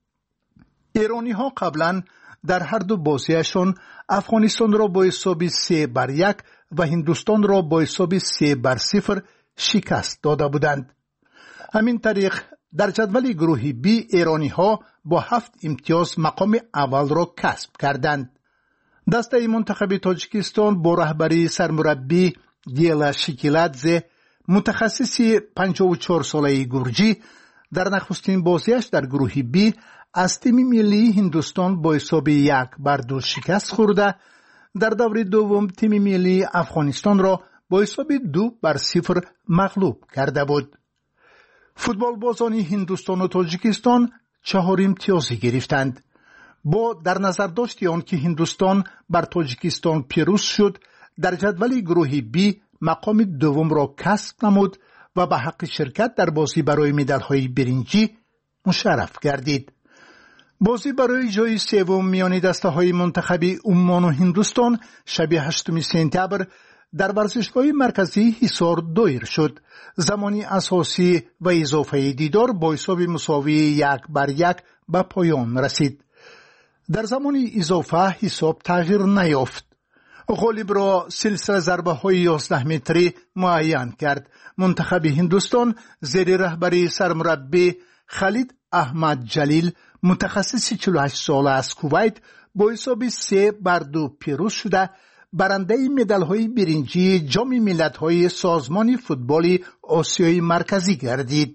ایرانی ها قبلا در هر دو بازیشان افغانستان را با حساب 3-1 و هندوستان را با حساب 3-0 شکست داده بودند. همین طریق در جدول گروه بی ایرانی ها با 7 امتیاز مقام اول را کسب کردند. دسته منتخب تاجیکستان با رهبری سرمربی دیلا شکیلادزه متخصص 54 ساله گرجی در نخستین بازیش در گروه بی از تیم ملی هندوستان با حساب 1-2 شکست خورده، در دور دوم تیم ملی افغانستان را با حساب 2-0 مغلوب کرده بود. فوتبال بازان هندوستان و تاجیکستان 4 امتیازی گرفتند. با در نظر داشت آن که هندوستان بر تاجیکستان پیروز شد، در جدول گروه بی مقام دوم را کسب نمود و به حق شرکت در بازی برای مدال‌های برنجی مشرف گردید. بازی برای جای سوم میان دسته‌های منتخب عمان و هندوستان شب 8 سپتامبر در ورزشگاه مرکزی حصار دایر شد. زمانی اساسی و اضافه دیدار با حساب مساوی 1-1 به پایان رسید. در زمان اضافه حساب تغییر نیافت. غالب را سلسله ضربه های 11 متری معین کرد. منتخب هندوستان زیر رهبری سرمربی خالد احمد جلیل متخصص 48 ساله از کویت با حساب 3-2 پیروز شده، برنده مدال های برنجی جام ملت‌های سازمان فوتبال آسیای مرکزی گردید.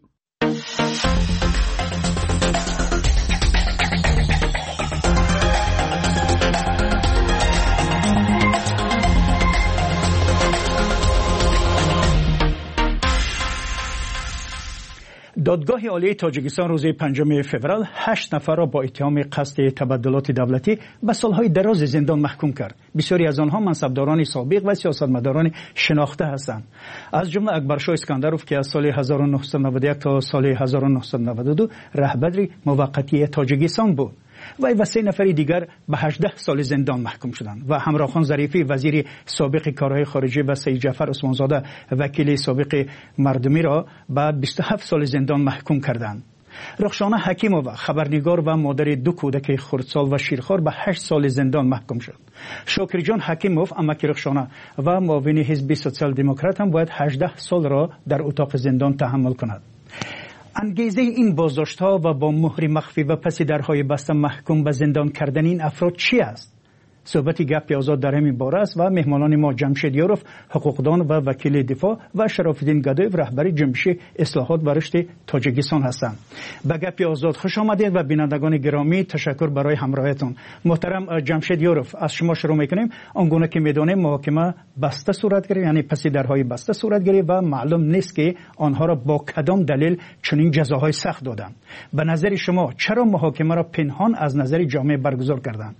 دادگاه عالی تاجیکستان روز 5 فوریه 8 نفر را با اتهام قصد تبدلات دولتی به سالهای دراز زندان محکوم کرد. بسیاری از آنها منصبداران سابق و سیاستمداران شناخته هستند. از جمله اکبرشاه اسکندروف که از سال 1991 تا سال 1992 رهبر موقتی تاجیکستان بود. وی و 3 نفر دیگر به 18 سال زندان محکوم شدند و همراخان ظریفی وزیر سابق کارهای خارجه و سید جعفر عثمانزاده وکیل سابق مردمی را به 27 سال زندان محکوم کردند. رخشانه حکیمووا خبرنگار و مادر 2 کودک خردسال و شیرخوار به 8 سال زندان محکوم شد. شاکرجان حکیموف امک رخشانه و معاون حزب سوسیال دموکرات هم باید 18 سال را در اتاق زندان تحمل کند. انگیزه این بازداشت‌ها و با مهر مخفی و پس درهای بسته محکوم به زندان کردن این افراد چی است؟ صحبت گپ آزاد در همین باره است و مهمانان ما جمشید یاروف حقوقدان و وکیل دفاع و شراف‌الدین گدایف رهبر جنبش اصلاحات و رشد تاجیکستان هستند. به گپ آزاد خوش آمدید و بینندگان گرامی تشکر برای همراهیتون. محترم جمشید یاروف، از شما شروع می‌کنیم. آنگونه که می‌دانیم محاکمه بسته صورت گرفت، یعنی پس درهای بسته صورت گرفت و معلوم نیست که آنها را با کدام دلیل چنین جزاهای سخت دادند. به نظر شما چرا محاکمه را پنهان از نظر جامعه برگزار کردند؟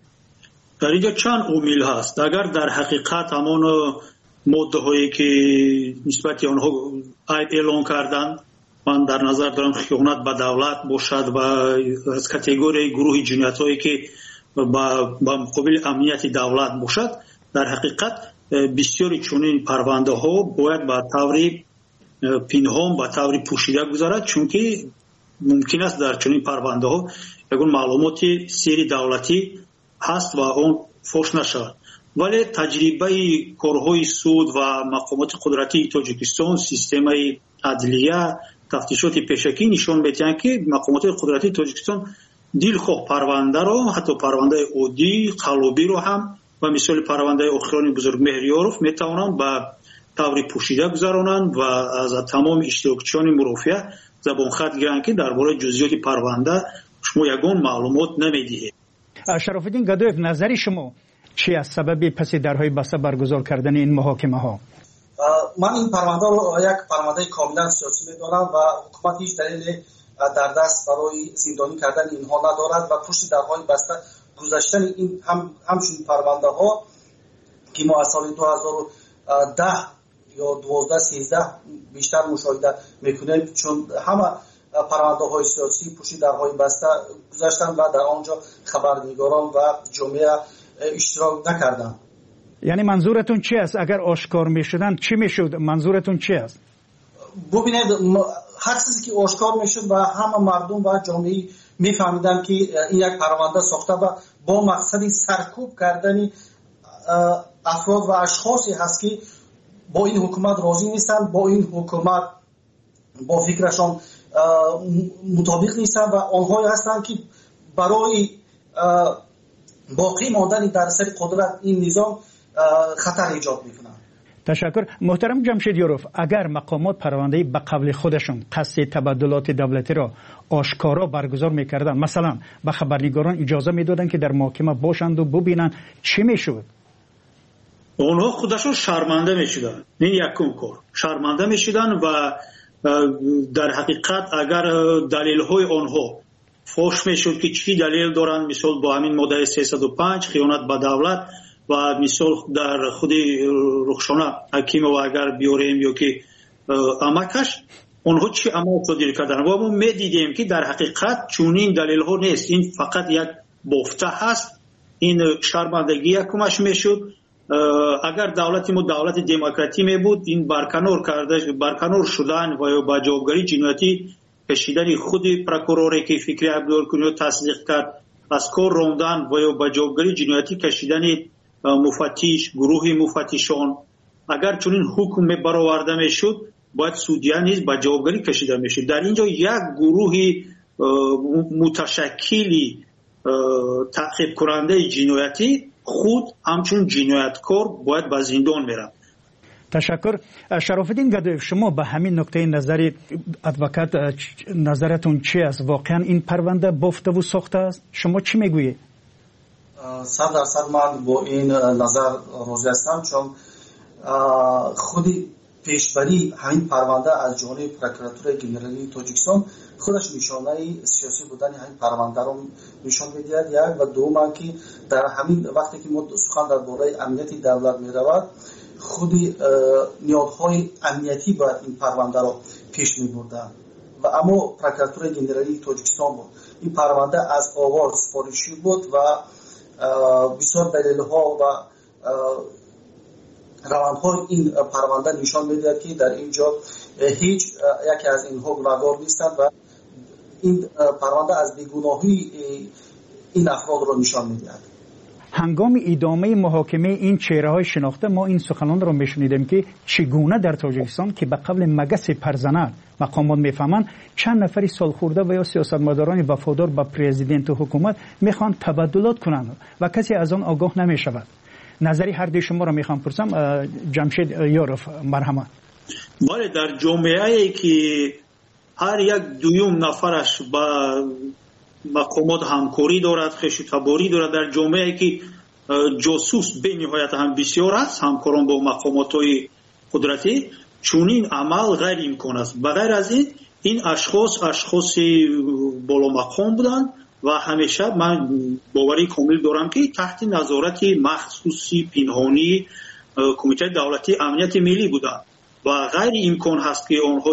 در اینجا چند عامل هست. اگر در حقیقت همان ماده هایی که نسبت آنها عیب اعلان کردند، من در نظر دارم خیانت به دولت باشد و از کاتگوری گروه جنایت هایی که با مقابل امنیت دولت باشد، در حقیقت بسیاری چنین پرونده ها باید به طور پنهان به طور پوشیده گذارد، چون که ممکن است در چنین پرونده ها یگان معلومات سری دولتی هست و اون فوش نشود. ولی تجربه کارهای سود و مقامات قدرتی تاجیکستان، سیستم عدلیه، تفتیشات پیشکی نشان می‌دهند که مقامات قدرتی تاجیکستان دلخواه پرونده را، حتی پرونده عادی قلابی را هم و مثال پرونده اخران بزرگ مهریاروف میتوانند به طور پوشیده گذرانند و از تمام اشتراکچیان مرافعه زبان خط گیرند که درباره جزئیات پرونده شما یگان معلومات نمیدهید.
شراف‌الدین گدایف، نظر شما چی است سبب پس درهای بسته برگزار کردن این محاکمه ها؟
من این پرونده رو یک پرونده کاملا سیاسی می‌دانم و حکومت هیچ دلیل در دست برای زندانی کردن اینها ندارد و پشت درهای بسته گذاشتن این همچنین پرونده ها که ما از سال 2010 یا 12-13 بیشتر مشاهده میکنیم، چون همه پرونده های سیاسی پشت درهای بسته گذاشتن و در آنجا خبرنگاران و جامعه اشتراک نکردن.
یعنی منظورتون چی است؟ اگر آشکار میشدن چی میشد؟ منظورتون چی است؟
ببینید، هر چیزی که آشکار میشد و همه مردم و جامعه میفهمیدن که این یک پرونده ساخته و با مقصد سرکوب کردن افراد و اشخاصی هست که با این حکومت راضی نیستن، با این حکومت با فکرشان مطابق نیستن و آنهایی هستند که برای باقی ماندن در سر قدرت این نظام خطر ایجاد میکنن.
تشکر. محترم جمشید یاروف، اگر مقامات پرونده به قبل خودشون قصد تبدلات دولتی را آشکارا برگزار میکردن، مثلا به خبرنگاران اجازه میدادن که در محاکمه باشند و ببینن، چی میشد؟
اونها خودشون شرمنده میشدن. این یکم کار شرمنده میشدن و در حقیقت اگر دلیل های آنها فوش میشد که چی دلیل دارن، مثال با همین ماده 305 خیانت به دولت و مثال در خود رخشانه حکیم و اگر بیاریم یا که امکش اونها چی عمل صادر کردن و ما میدیدیم که در حقیقت چونین دلیل ها نیست، این فقط یک بافته هست. این شرمندگی یکمش میشد. اگر دولت ما دولت دموکراتی می بود، این برکنار شدن و یا با جوابگری جنایتی کشیدن خود پروکوروری که فکری عبدالکنیو تصدیق کرد، از کار راندن و یا با جوابگری جنایتی کشیدن مفتش، گروه مفتشان، اگر چنین حکم برآورده میشد باید سودیا نیز با جوابگری کشیده میشد. در اینجا یک گروه متشکلی تعقیب کننده جنایتی خود همچون جنایتکار باید به زندان میرن.
تشکر. شراف‌الدین گدایف، شما به همین نکته نظر ادوکات نظرتون چی است؟ واقعا این پرونده بافته و ساخته است؟ شما چی میگویید؟
100% من با این نظر راضی هستم، چون خودی پیشبری همین پرونده از جانب پروکراتور گنرالی تاجیکستان خودش نشانه سیاسی بودن همین پرونده رو نشان می‌دهد. یک و دوم که در همین وقتی که ما سخن درباره امنیت دولت می‌رود خود نیازهای امنیتی باید این پرونده رو پیش می‌بردند و اما پروکراتور گنرالی تاجیکستان بود. این پرونده از آغاز سفارشی بود و بسیار دلایل‌ها و روندهای این پرونده نشان می‌دهد که در اینجا هیچ یکی از اینها گناهکار نیستند و این پرونده از بیگناهی این افراد را نشان می‌دهد.
هنگام ادامه محاکمه این چهره‌های شناخته ما این سخنان را می‌شنیدیم که چگونه در تاجیکستان که به قبل مگس پرزنر مقامات میفهمند چند نفری سالخورده و یا سیاستمداران وفادار به پرزیدنت و حکومت میخوان تبادلات کنند و کسی از آن آگاه نمیشود. نظری هر دوی شما را میخوام پرسم. جمشید یاروف مرحمت.
بله، در جامعه‌ای که هر یک دویم نفرش با مقامات همکاری دارد، خوش‌تباری دارد، در جامعه‌ای که جاسوس به نهایت هم بسیار است، همکاران با مقامات‌های قدرتی، چونین عمل غیر امکان است. بغیر از این اشخاص بالا مقام بودند و همیشه من باوری کامل دارم که تحت نظارت مخصوصی پنهانی کمیته دولتی امنیت ملی بودند و غیر امکان هست که آنها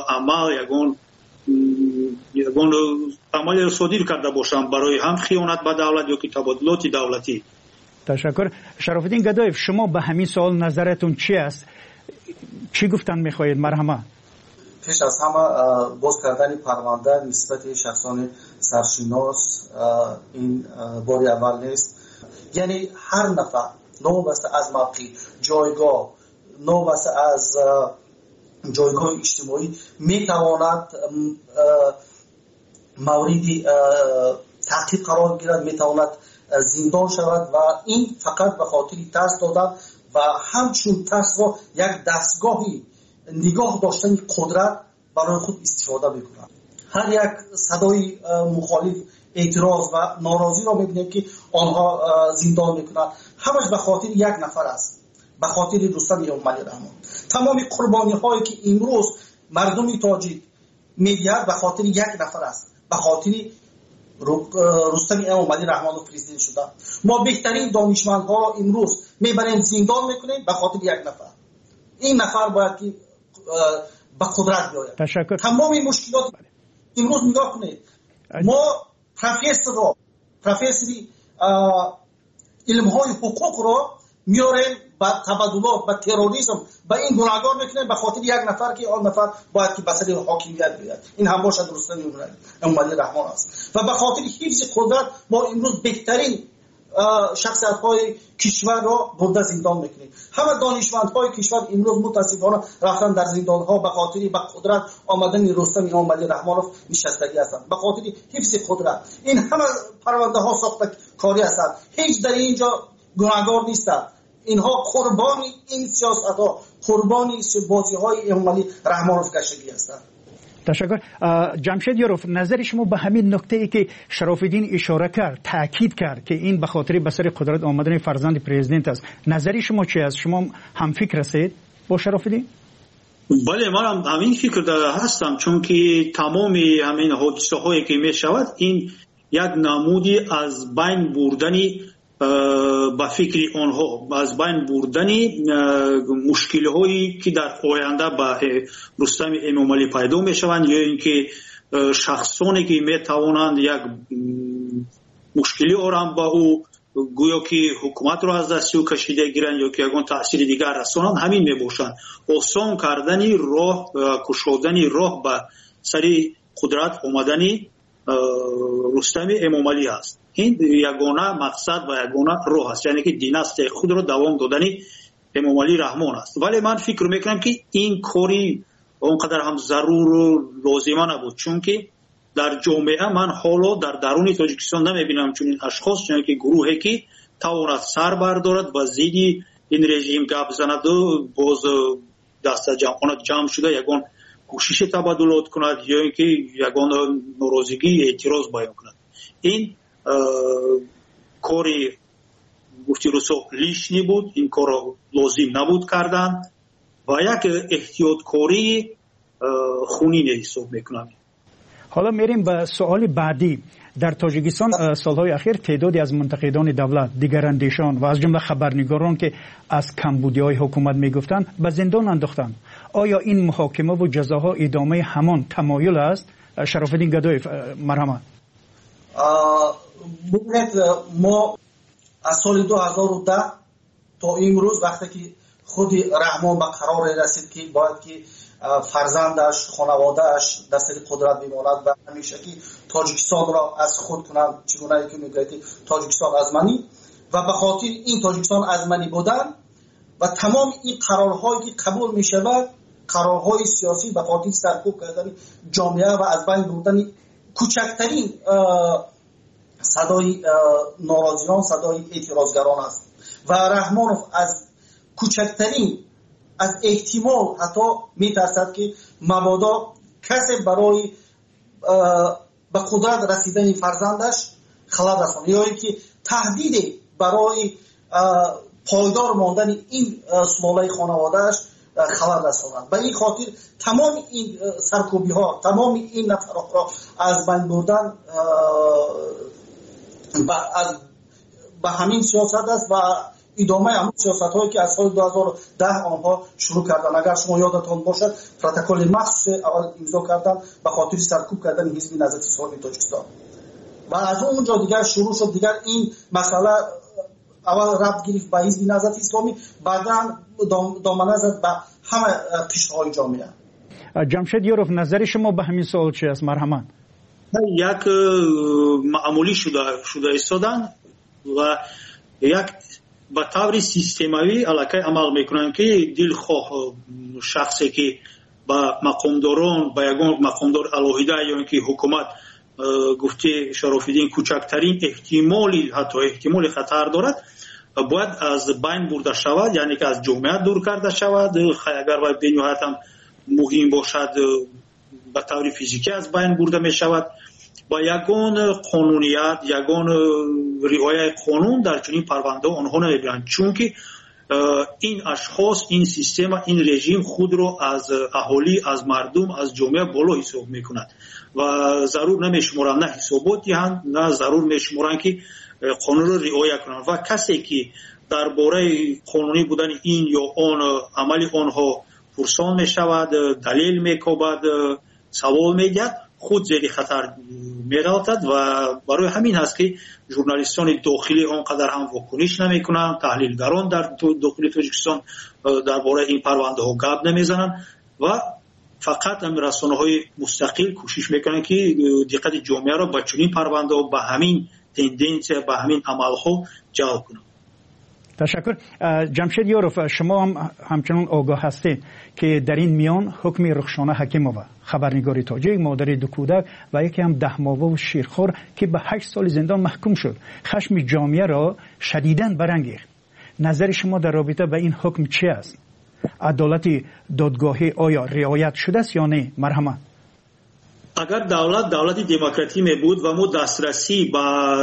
یگان عمل را صادر کرده باشند برای هم خیانت به دولت یا که تبادلات دولتی.
تشکر. شرافالدین گدایف، شما به همین سوال نظرتون چی است؟ چی گفتن میخواهید؟ مرحمت.
پیش از همه باز کردن پرونده نسبت شخصان سرشناس این باری اول نیست. یعنی هر نفر نوبسته از موقع جایگاه، نوبسته از جایگاه اجتماعی میتواند موردی تعقیب قرار گیرد، میتواند زندان شود و این فقط به خاطر ترس دادن و همچون ترس را یک دستگاهی نگاه داشتن قدرت برای خود استفاده میکنند. هر یک صدای مخالف، اعتراض و ناراضی را میبینیم که آنها زندان میکنند. همش به خاطر یک نفر است، به خاطر رستم اموملی رحمان. تمام قربانی هایی که امروز مردم تاجیک میدهد به خاطر یک نفر است، به خاطر رستم اموملی رحمان و پرزیدنت شده. ما بهترین دانشمندها را امروز میبریم زندان میکنیم به خاطر یک نفر. این نفر باید که به قدرت بیاید.
تشکر.
تمام این مشکلات امروز نگاه کنید. ما پروفسوری علم‌های حقوق را میاریم با تبادلات، با تروریسم، با این گناهکار میکنیم به خاطر یک نفر که آن نفر باید که بسر حاکمیت بیاد. این هم باشد رستم اموملی رحمان است و به خاطر حفظ قدرت ما امروز بهترین شخصیت‌های کشور را برده زندان میکنیم. همه دانشمندهای کشور امروز متاسفانه رفتن در زندان‌ها به خاطر به قدرت آمدن رستم اموملی رحمانوف نشستگی هستند، به خاطر حفظ قدرت. این همه پرونده ها ساخته کاری هستند، هیچ در اینجا گناهکار نیستند. اینها قربانی این سیاست‌ها، قربانی بازی‌های اموملی رحمانوف گشتگی هستند.
تشکر. جمشید یاروف، نظر شما به همین نکته‌ای که شرافالدین اشاره کرد، تاکید کرد که این به خاطر به سر قدرت آمدن فرزند پرزیدنت است، نظر شما چی است؟ شما هم فکر هستید با شرافالدین؟
بله، من هم همین فکر هستم، چون که تمام همین حادثه هایی که می شود این یک نمودی از بین بردنی با فکر آنها، از بین بردنی مشکل هایی که در آینده با رستم اموملی پیدا می شوند یا اینکه شخصانی که می توانند یک مشکلی آرام با او گویا که حکومت را از دست او کشیده گیرند یا که یگان تأثیر دیگر رسانند، همین می باشند. آسان کردنی راه، کشادنی راه به سری قدرت آمدنی رستم اموملی است. این یگانه مقصد و یگانه راه است، یعنی که دیناستی خود را دوام دادنی اموملی رحمان است. ولی من فکر میکنم که این کاری اونقدر هم ضرور و لازمه نبود، چون که در جامعه من حالا در درون تاجیکستان نمیبینم چون این اشخاص، چون که گروهی که تواند سر بردارد و زیدی این رژیم گپ زند و باز دست جمع شده یگان کوشش تبادلات کند یا اینکه یگان ناراضگی اعتراض بیان کند. این کاری گفتی رسو لیشنی بود، این کار لازم نبود کردن و یک احتیاطکاری خونین حساب میکنم.
حالا میریم به سوال بعدی. در تاجیکستان سالهای اخیر تعدادی از منتقدان دولت، دیگراندیشان و از جمله خبرنگاران که از کمبودی‌های حکومت میگفتند به زندان انداختند. آیا این محاکمه و جزاها ادامه همان تمایل است؟ شرافالدین گدایی، مرحمت.
ببینید، ما از سال 2010 تا امروز وقتی که خود رحمان به قرار رسید که باید که فرزندش، خانوادهش در سر قدرت بماند و همیشه که تاجیکستان را از خود کنند، چگونه که میگوید تاجیکستان از منی، و به خاطر این تاجیکستان از منی بودن و تمام این قرارهایی که قبول می شود، قرارهای سیاسی به خاطر سرکوب کردن جامعه و از بین بردن کوچکترین صدای ناراضیان، صدای اعتراضگران است. و رحمانوف از کوچکترین از احتمال حتی میترسد که مبادا کسی برای به قدرت رسیدن فرزندش خلل رساند یا که تهدید برای پایدار ماندن این سلاله خانوادهش خلل رساند. به این خاطر تمام این سرکوبی ها، تمام این نفرات را از بین بردن به همین سیاست است و ادامه همون سیاست هایی که از سال 2010 آنها شروع کردن. اگر شما یادتان باشد پروتکل مخصوص اول امضا کردن به خاطر سرکوب کردن حزب نهضت اسلامی تاجیکستان و از اونجا دیگر شروع شد. دیگر این مسئله اول ربط گرفت به حزب نهضت اسلامی، بعدا دامنه زد به همه قشرهای جامعه.
جمشید یوروف، نظر شما به همین سوال چی است؟ مرحمت.
یک معمولی شده ایستادن و یک به طور سیستمایی علاقه عمل میکنن که دلخواه شخصی که با مقامداران، با یگان مقامدار الهیده یا اینکه حکومت گفته شرافالدین کوچکترین احتمالی، حتی احتمال خطر دارد، باید از بین برده شود، یعنی که از جامعه دور کرده شود. اگر باید بنیهایت هم مهم باشد به طور فیزیکی از بین برده می شود. با یگان قانونیت، یگان رعایت قانون در چنین پرونده آنها نمی‌بینند، چون که این اشخاص، این سیستم، این رژیم خود را از اهالی، از مردم، از جامعه بالا حساب میکند و ضرور نمیشمارند نه حسابات دهند، نه ضرور میشمارند که قانون را رعایت کنند. و کسی که درباره قانونی بودن این یا آن عمل آنها پرسان میشود، دلیل میکوبد، سوال میگه، خود زیر خطر می‌افتد و برای همین هست که ژورنالیستان داخلی آنقدر هم واکنش نمی‌کنند، تحلیلگران در داخل تاجیکستان درباره این پرونده ها گپ نمی‌زنند و فقط هم رسانه‌های مستقل کوشش می‌کنند که دقت جامعه را به چنین پرونده ها، به همین تندنس، به همین عمل‌ها جلب کنند.
تشکر. جمشید یوروف، شما هم همچنان آگاه هستید که در این میان حکم رخشانه حکیمووا، خبرنگار تاجیک، مادر دو کودک و یکی هم 10 ماهه و شیرخوار که به 8 سال زندان محکوم شد، خشم جامعه را شدیداً برانگیخت. نظر شما در رابطه با این حکم چی است؟ عدالت دادگاهی آیا رعایت شده است یا نه؟ مرحمت.
اگر دولت دموکراتی می بود و ما دسترسی به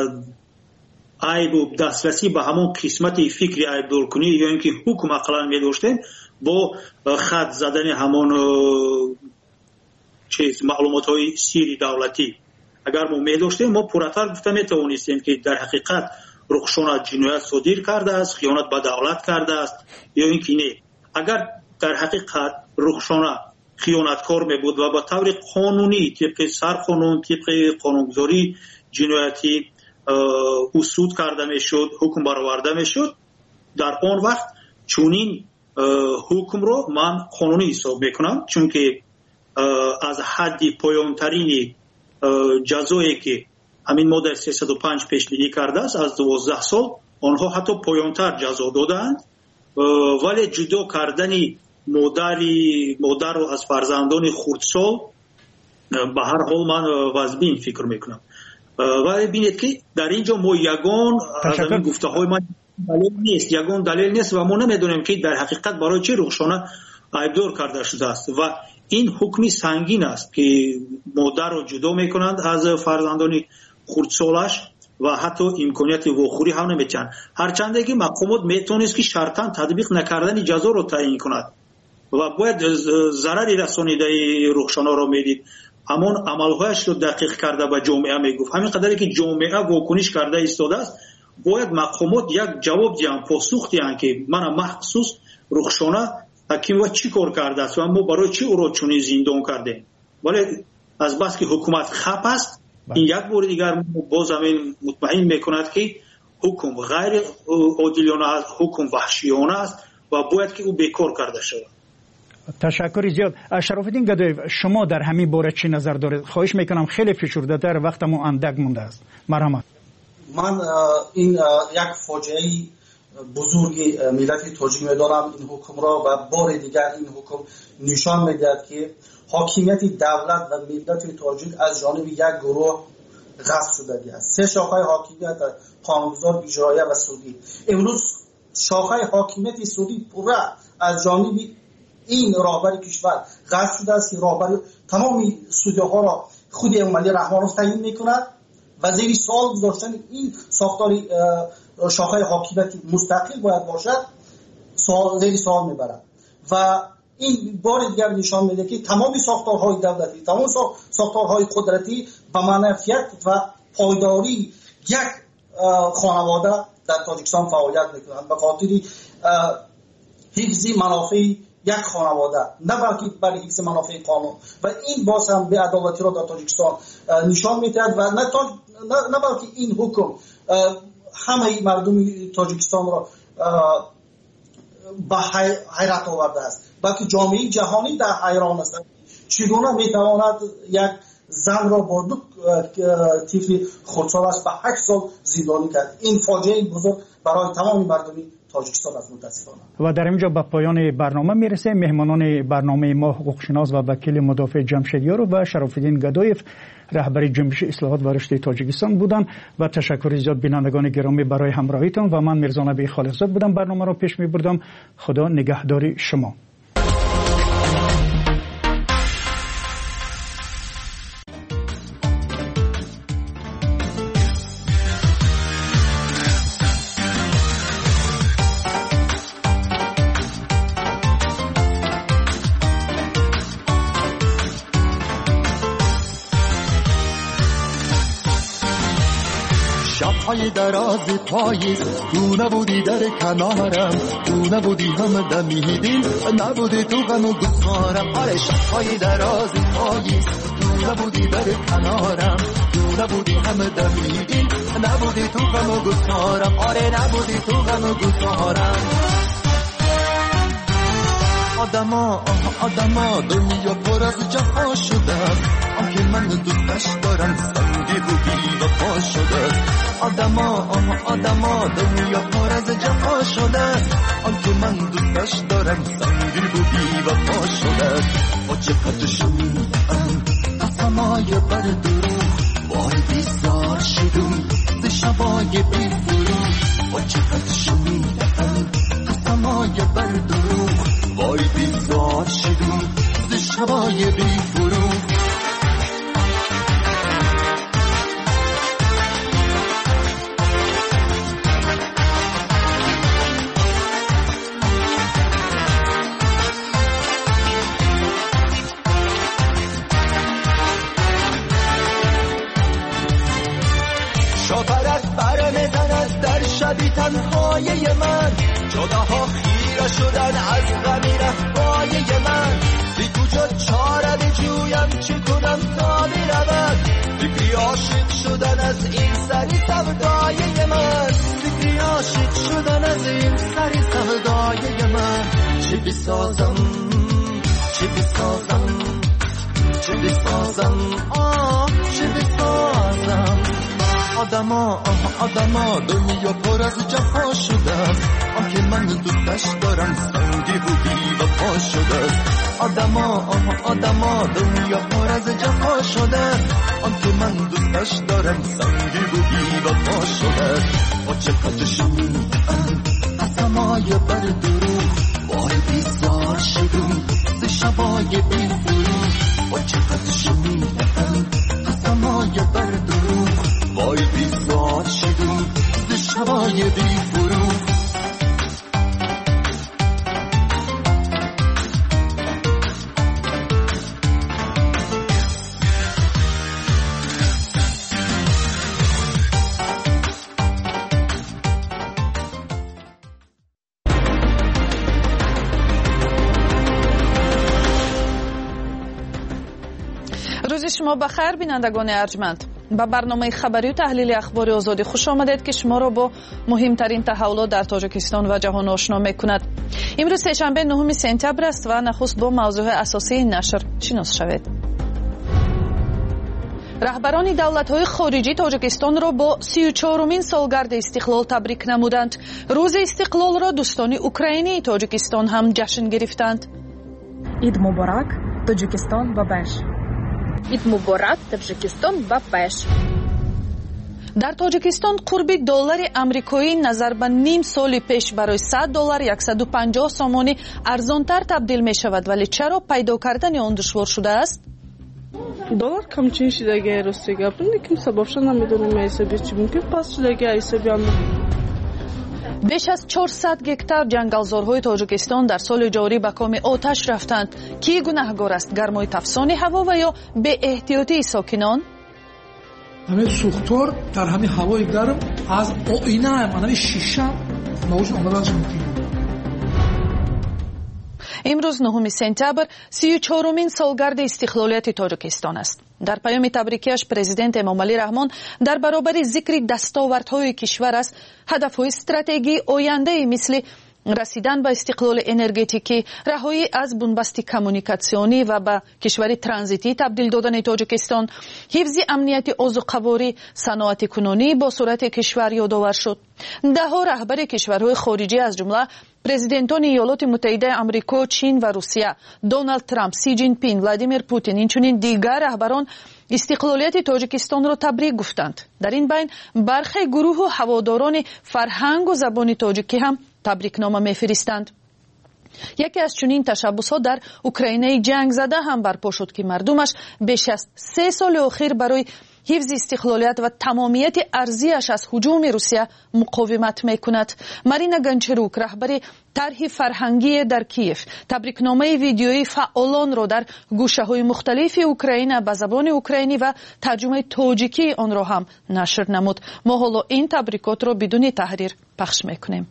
عیب دسترسی به همون قسمت فکری عیب دور کنی یا اینکه حکم اقلا می داشتیم، با خط زدن همون معلومات های سیری دولتی اگر ما می داشتیم، ما پراتر گفته می توانستیم که در حقیقت رخشانه جنایت صادر کرده است، خیانت به دولت کرده است یا اینکه نه. اگر در حقیقت رخشانه خیانتکار می بود و با طور قانونی طبق سرقانون، طبق قانونگذاری جنایتی اصول کرده می شد، حکم برآورده می شد، در آن وقت چونین حکم رو من قانونی حساب میکنم، چون که از حد پایانترین جزایی که همین ماده 305 پیشبینی کرده است از 12 سال، آنها حتی پایانتر جزا دادند، ولی جدا کردن مادر رو از فرزندان خردسال به هر حال من واجبین فکر میکنم. ولی بینید که در اینجا ما یگان از این گفته های من دلیل نیست و ما نمیدونیم که در حقیقت برای چه رخشانه عیبدار کرده شده است و این حکمی سنگین است که مادر رو جدا میکنند از فرزندان خردسالش و حتی امکانیت واخوری هم نمیتن، هرچند که مقامات میتونست که شرطاً تطبیق نکردن جزا رو تعیین کند و باید ضرری رسانیده رخشانا را میدید. همون عملهایش رو دقیق کرده به جامعه میگفت. همین قدری که جامعه واکنش کرده ایستاده است، باید مقامات یک جواب دیان، پاسخ دیان که من مخصوص رخشانا حکیم و چی کار کرده است و ما برای چی او را چنین زندان کرده. ولی از بس که حکومت خپ است، این یک بار دیگر باز همین مطمئن میکند که حکم غیر عادلانه است، حکم وحشیانه است و باید که او بیکار کرده شود.
تشکر زیاد. شرافالدین گدایف، شما در همین باره چی نظر دارید؟ خواهش میکنم خیلی فشرده تر، وقتمون اندک مونده است. مرحمت.
من این یک فاجعه بزرگی ملت تاجیک میدارم این حکم را و بار دیگر این حکم نشان میدهد که حاکمیت دولت و ملت تاجیک از جانب یک گروه غصب شده است. سه شاخه حاکمیت قانونگذار، اجرایی و سودی. امروز شاخه حاکمیت سودی پورا از جانب این راهبر کشور غصب شده است که راهبر تمام سودی‌ها را خود امامعلی رحمانوف تعیین میکند و زیر سوال گذاشتن این ساختار شاخه حاکمیت مستقل باید باشد زیر سوال میبرد و این بار دیگر نشان میده که تمام ساختارهای دولتی، تمام ساختارهای قدرتی به منفعت و پایداری یک خانواده در تاجیکستان فعالیت میکنند به خاطر حفظ منافع یک خانواده، نه بلکه برای حفظ منافع قانون. و این باز هم به عدالتی را در تاجیکستان نشان میدهد و نه بلکه این حکم همه مردم تاجیکستان را به حیرت آورده است، بلکه جامعه جهانی در حیران است چگونه میتواند یک زن را با دو طفل خردسالش به 8 سال زندانی کرد. این فاجعه بزرگ برای تمام مردم تاجیکستان است متاسفانه. و
در اینجا به پایان برنامه میرسه. مهمانان برنامه ما حقوقشناس و وکیل مدافع جمشیدیار و شرافالدین گدایف رهبر جنبش اصلاحات و رشد تاجیکستان بودند و تشکر زیاد بینندگان گرامی برای همراهیتان و من میرزا نبی خالقزاد بودم برنامه را پیش میبردم. خدا نگهدار شما.
شب‌های دراز پاییز تو نبودی در کنارم، تو نبودی هم دمیدی، نبودی تو غم و گفتارم. آره شب‌های دراز پاییز تو نبودی در کنارم، تو نبودی هم دمیدی، نبودی تو غم و گفتارم. آره نبودی تو غم و گفتارم. آدما دنیا پر از جفا شده، آنکه من دوستش دارم سنگی بودی و پا شده. آدما دنیا پر از جفا شده، آنکه من دوستش دارم سنگی بودی و پا شده. با چقدر شنیدم قسمای بر دروغ، وای بیزار شدم ز شبای بی فروغ. با چقدر شنیدم قسمای بر دروغ، وای بیزار شدم ز شبای بی فروغ. شاپرک برمیزند در شبی تنهای من، جداها خیره شدن از غمی رفای من. بی کجا چاره بجویم چه کنم تا برود، فکری عاشق شدن از این سری سودای من. فکری عاشق شدن از این سری سودای من. چه بسازم چه بسازم چه بسازم چه بسازم. آدما دنیا پر از جفا شده است، آنکه من دوستش دارم سنگی بودی و پا شده است. آدما دنیا پر از جفا شده است، آنکه من دوستش دارم سنگی بودی و پا شده است. با چقدر شنیدم قسمای بر دروغ، وای بیزار شدم ز شبای بی فروغ. با چقدر شنیدم قسمای بر دروغ، وای بیزار شدم ز شبای بی فروغ.
روز شما بخیر بینندگان ارجمند. با برنامه خبری و تحلیل اخبار آزادی خوش آمدید که شما را با مهمترین تحولات در تاجیکستان و جهان آشنا می‌کند. امروز سه‌شنبه 9 سپتامبر است و نخست با موضوع اساسی این نشر شناس شوید. رهبران دولت‌های خارجی تاجیکستان را با 34مین سالگرد استقلال تبریک نمودند. روز استقلال را دوستان اوکراینی تاجیکستان هم جشن گرفتند.
عید مبارک تاجیکستان و بش. عید مبارک تاجیکستان و بش.
در تاجیکستان قربی دلار آمریکایی نظر به نیم سال پیش برای $100 150 سامانی ارزانتر تبدیل می شود، ولی چرا پیدا کردن آن دشوار شده است؟
دلار کمچین شدگی راستی گفتن لیکن سببش نمیدونم حسابی چی ممکن پس شدگی حسابی هم.
بیش از 400 گکتار جنگلزارهای تاجیکستان در سال جاری به کام آتش رفتند. کی گناهگار است؟ گرمای تفسان هوا و یا به احتیاطی ساکنان؟
همین سوختار در همین هوای گرم از آینه همین شیشه موج آمدنش ممکن.
امروز 9 سپتامبر 34مین سالگرد استقلالیت تاجیکستان است. در پیام تبریکیش پرزیدنت امامعلی رحمان در برابر ذکر دستاوردهای کشور است هدفهای استراتژی آینده مثل رسیدن به استقلال انرژتیکی، رهایی از بنبست کمونیکاسیونی و به کشور ترانزیتی تبدیل دادن تاجیکستان، حفظ امنیت آذوقه‌واری، صنعت کنونی با صورت کشور یادآور شد. ده‌ها رهبر کشورهای خارجی از جمله پرزیدنتان ایالات متحده آمریکا، چین و روسیه، دونالد ترامپ، سی جین پینگ، ولادیمیر پوتین، اینچنین دیگر رهبران استقلالیت تاجیکستان را تبریک گفتند. در این بین برخی گروه و هواداران فرهنگ و زبان تاجیکی هم تبریکنامه می‌فرستند. یکی از چنین تشبس‌ها در اوکراینه جنگ زده هم برپا شد که مردمش بیش از 3 سال اخیر برای حفظ استقلالیت و تمامیت ارضیش از هجوم روسیه مقاومت می‌کند. مارینا گانچروک، رهبر طرح فرهنگی در کیف، تبریکنامه ویدیویی فعالان را در گوشه‌های مختلف اوکراین به زبان اوکراینی و ترجمه تاجیکی آن را هم نشر نمود. ما حالا این تبریکات را بدون تحریر پخش می‌کنیم.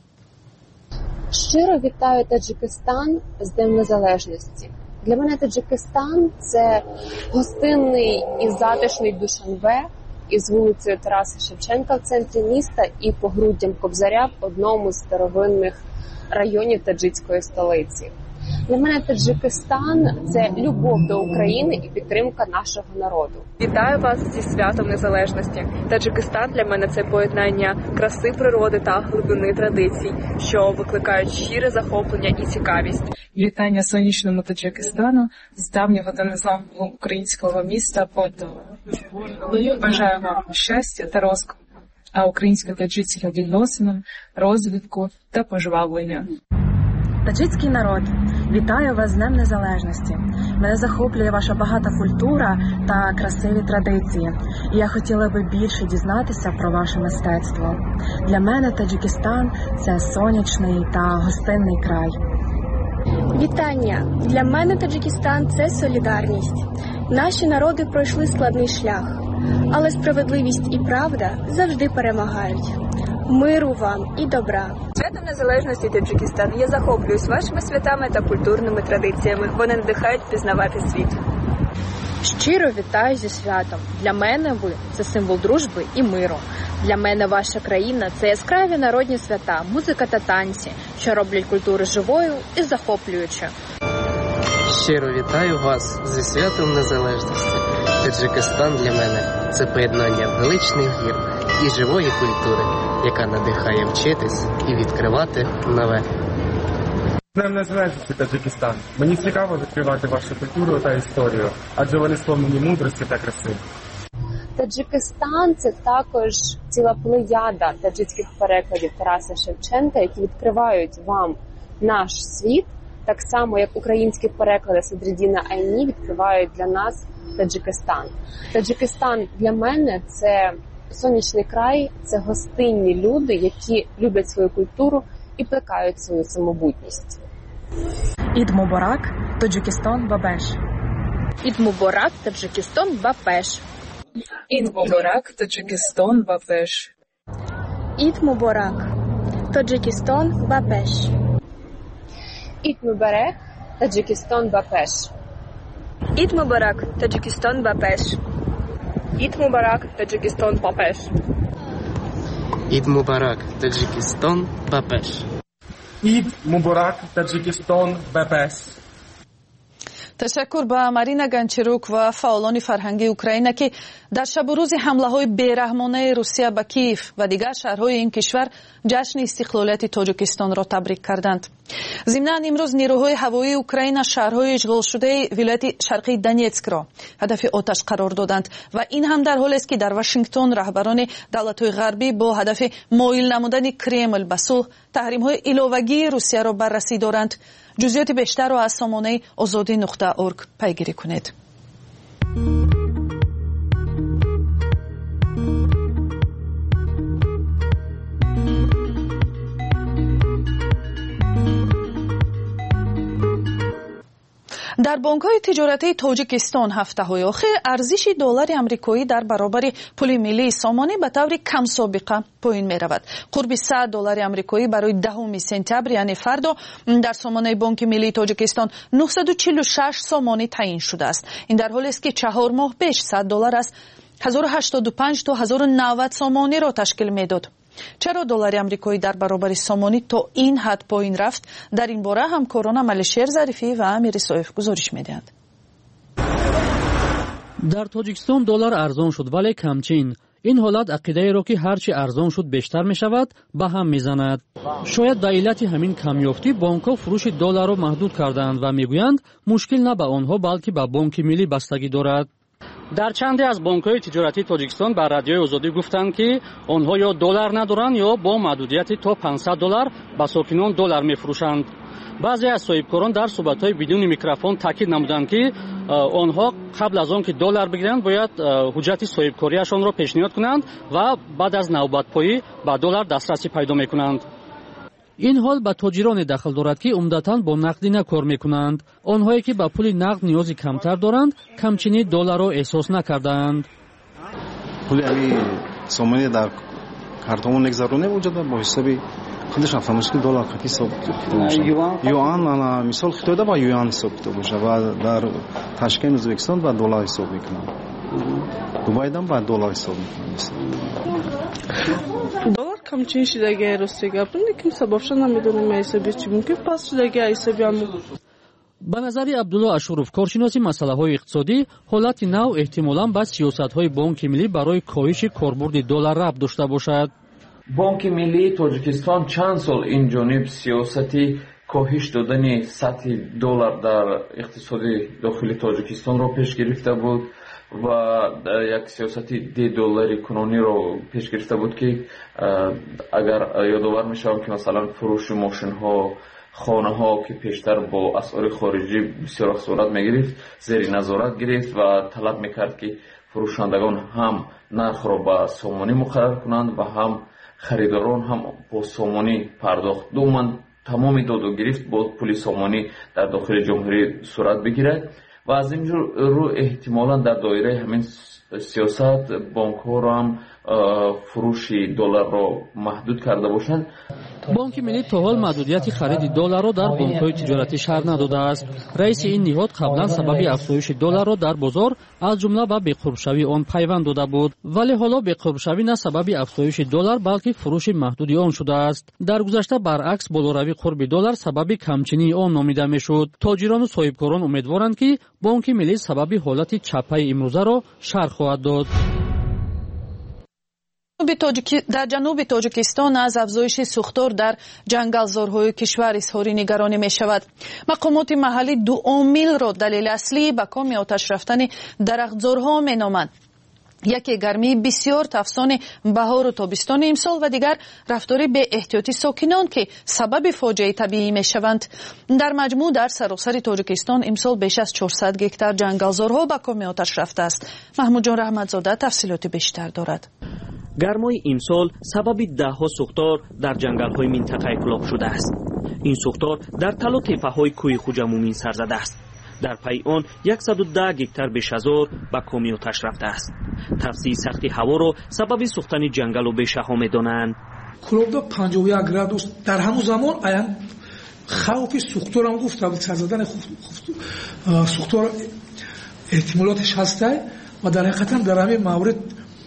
Щиро вітаю Таджикистан з Днем Незалежності. Для мене Таджикистан – це гостинний і затишний Душанбе із вулицею Тараса Шевченка в центрі міста і погруддям Кобзаря в одному з старовинних районів таджикської столиці. Для мене Таджикистан – це любов до України і підтримка нашого народу.
Вітаю вас зі святом Незалежності. Таджикистан для мене – це поєднання краси природи та глибини традицій, що викликають щире захоплення і цікавість. Вітання сонячному Таджикистану з давнього та незламного українського міста Полтава. Бажаю вам щастя та розквіту, а українсько-таджикським відносинам, розвитку та пожвавлення.
Таджикський народ, вітаю вас з Днем Незалежності. Мене захоплює ваша багата культура та красиві традиції. І я хотіла би більше дізнатися про ваше мистецтво. Для мене Таджикистан – це сонячний та гостинний край.
Вітання! Для мене Таджикистан – це солідарність. Наші народи пройшли складний шлях, але справедливість і правда завжди перемагають. Миру вам і добра.
Святом Незалежності Таджикистан. Я захоплююсь вашими святами та культурними традиціями. Вони надихають пізнавати світ.
Щиро вітаю зі святом. Для мене ви – це символ дружби і миру. Для мене ваша країна – це яскраві народні свята, музика та танці, що роблять культуру живою і захоплюючою.
Щиро вітаю вас зі святом Незалежності. Таджикистан для мене – це поєднання величних гір і живої культури, яка надихає вчитись і відкривати нове.
Днем Незалежності, Таджикистан. Мені цікаво відкривати вашу культуру та історію, адже вони сповнені мудрості та краси.
Таджикистан – це також ціла плеяда таджикських перекладів Тараса Шевченка, які відкривають вам наш світ, так само, як українські переклади Садриддіна Айні відкривають для нас Таджикистан. Таджикистан для мене – це сонячний край, це гостинні люди, які люблять свою культуру і плекають свою самобутність.
Ід Мубарак, Таджикистан, Бабеш.
Ід Мубарак, Таджикистан, Бабеш.
Ід Мубарак, Таджикистан, Бабеш.
Ід Мубарак, Таджикистан, Бабеш.
Ід Мубарак, Таджикистан, Бабеш.
Eid Mubarak, Tajikistan va pesh. Eid Mubarak, Tajikistan va pesh.
Eid Mubarak, Tajikistan va pesh.
Eid Mubarak, Tajikistan va pesh.
تشکر به مارینا گانچروک و فعالان فرهنگی اوکراین که در شب و روز حمله‌های بیرحمانه روسیه به کیف و دیگر شهرهای این کشور جشن استقلالیت تاجیکستان را تبریک کردند. ضمناً امروز نیروهای هوایی اوکراین شهرهای اشغال شده ولایت شرقی دونیتسک را هدف آتش قرار دادند و این هم در حالی است که در واشنگتن رهبران دولت‌های غربی با هدف مایل نمودن کرمل به صلح تحریم‌های علاوه‌ای روسیه را بررسی دارند. جزئیات بیشتر را از سامانه azadi.org پیگیری کنید. در بانک‌های تجارتی تاجیکستان هفته‌های اخیر ارزش دلار آمریکایی در برابر پول ملی سامانه به طور کم سابقه پایین می‌رود. قرب 100 دلار آمریکایی برای 10 سپتامبر یعنی فردا در سامانه بانک ملی تاجیکستان 946 سامانه تعیین شده است. این در حالی است که 4 ماه پیش 100 دلار از 1085 تا 1090 سامانه را تشکیل می‌داد. چرا دلار آمریکایی در برابر سامانی تا این حد پایین رفت؟ در این باره همکاران ملشیر ظریفی و امیر صایف گزارش می‌دهند.
در تاجیکستان دلار ارزان شد ولی کمچین. این حالت عقیده را که هرچی ارزان شد بیشتر می‌شود به هم می‌زند. شاید به علت همین کمیافتی بانک‌ها فروش دلار را محدود کردند و می‌گویند مشکل نه به آنها بلکه به بانک ملی بستگی دارد. در چندی از بانک‌های تجارتی تاجیکستان بر رادیوی آزادی گفتند که آنها یا دلار ندارند یا با محدودیت تا 500 دلار به ساکنان دلار می‌فروشند. بعضی از صاحبکاران در صحبت‌های بدون میکروفون تاکید نمودند که آنها قبل از آن که دلار بگیرند باید حجت صاحبکاریشان را پیشنهاد کنند و بعد از نوبت‌پایی به دلار دسترسی پیدا می‌کنند. این حال به تاجران دخل دارد که عمدتاً با نقدینه کار می‌کنند. آنهایی که به پول نقد نیازی کمتر دارند کمچینی دلار را احساس نکردند.
پول همین سامانه در کارتمون نگذرونه وجود با حسابی خودش افهمش که دلار خاطی حساب کنه. یوان انا مثال خطوده با یوان حساب باشه و در تاشکند ازبکستان با دلار حساب می‌کنند. دبی‌دام با دلار حساب می‌کنند.
دلار کمچین شدگی راستی گفتن که سببش نمیدونم حسابی چی ممکن پس شدگی حسابی هم.
به نظر عبدالله اشرف کارشناس مسائل اقتصادی حالت نو احتمالاً با سیاست‌های بانک ملی برای کاهش کاربرد دلار ربط داشته باشد.
بانک ملی تاجیکستان چند سال این جانب سیاستی کاهش دادن سطح دلار در اقتصاد داخلی تاجیکستان را پیش گرفته بود و یک سیاستی 10 دلاری کنونی رو پیش گرفته بود که اگر یادآور میشم که مثلا فروش ماشین ها خانه ها که پیشتر با اسعار خارجی بسیار صورت میگرفت زیر نظارت گرفت و طلب میکرد که فروشندگان هم نرخ را به سامانی مقرر کنند و هم خریداران هم با سامانی پرداخت. دومن تمامی داد و گرفت با پول سامانی در داخل جمهوری صورت بگیرد و از این رو احتمالاً در دایره همین سیاست بانک ها را هم فروش دلار را محدود کرده باشند.
بانک ملی تا حال محدودیت خرید دلار را در بانک‌های تجارتی شهر نداده است. رئیس این نهاد قبلا سبب افزایش دلار را در بازار از جمله به بی‌قرب‌شوی آن پیوند داده بود، ولی حالا بی‌قرب‌شوی نه سبب افزایش دلار بلکه فروش محدود آن شده است. در گذشته برعکس بالوروی قرب دلار سبب کمچینی آن نامیده میشد. تاجران و صاحبکاران امیدوارند که بانک ملی سبب حالت چپه امروزه را شرح خواهد داد.
در جنوب تاجیکستان از افزایش سوختار در جنگلزارهای کشور اظهار نگرانی می شود. مقامات محلی 2 عامل را دلیل اصلی به کام آتش رفتن درختزارها می نامند. یکی گرمی بسیار تفسان بهار و تابستان امسال و دیگر رفتار به احتیاطی ساکنان که سبب فاجعه طبیعی می شوند. در مجموع در سراسر تاجیکستان امسال بیش از 400 گکتار جنگلزارها به کام آتش رفته است. محمود جان رحمتزاده تفصیلات بیشتر دارد.
گرمای امسال سبب ده‌ها سوختار در جنگل‌های منطقه اطلاق شده است. این سوختار در تل و تپه‌های کوه خوجمومین سر زده است. در پی آن 110 گکتار بیش‌ازار به کام آتش رفته است. تفسیر سختی هوا را سبب سوختن جنگل و بیشه‌ها می‌دانند.
کلوبدا 51 گرادوس در همون زمان آیان خوف سوختار هم گفت سر زدن سوختار احتمالاتش هسته و در حقیقتا در همین مورد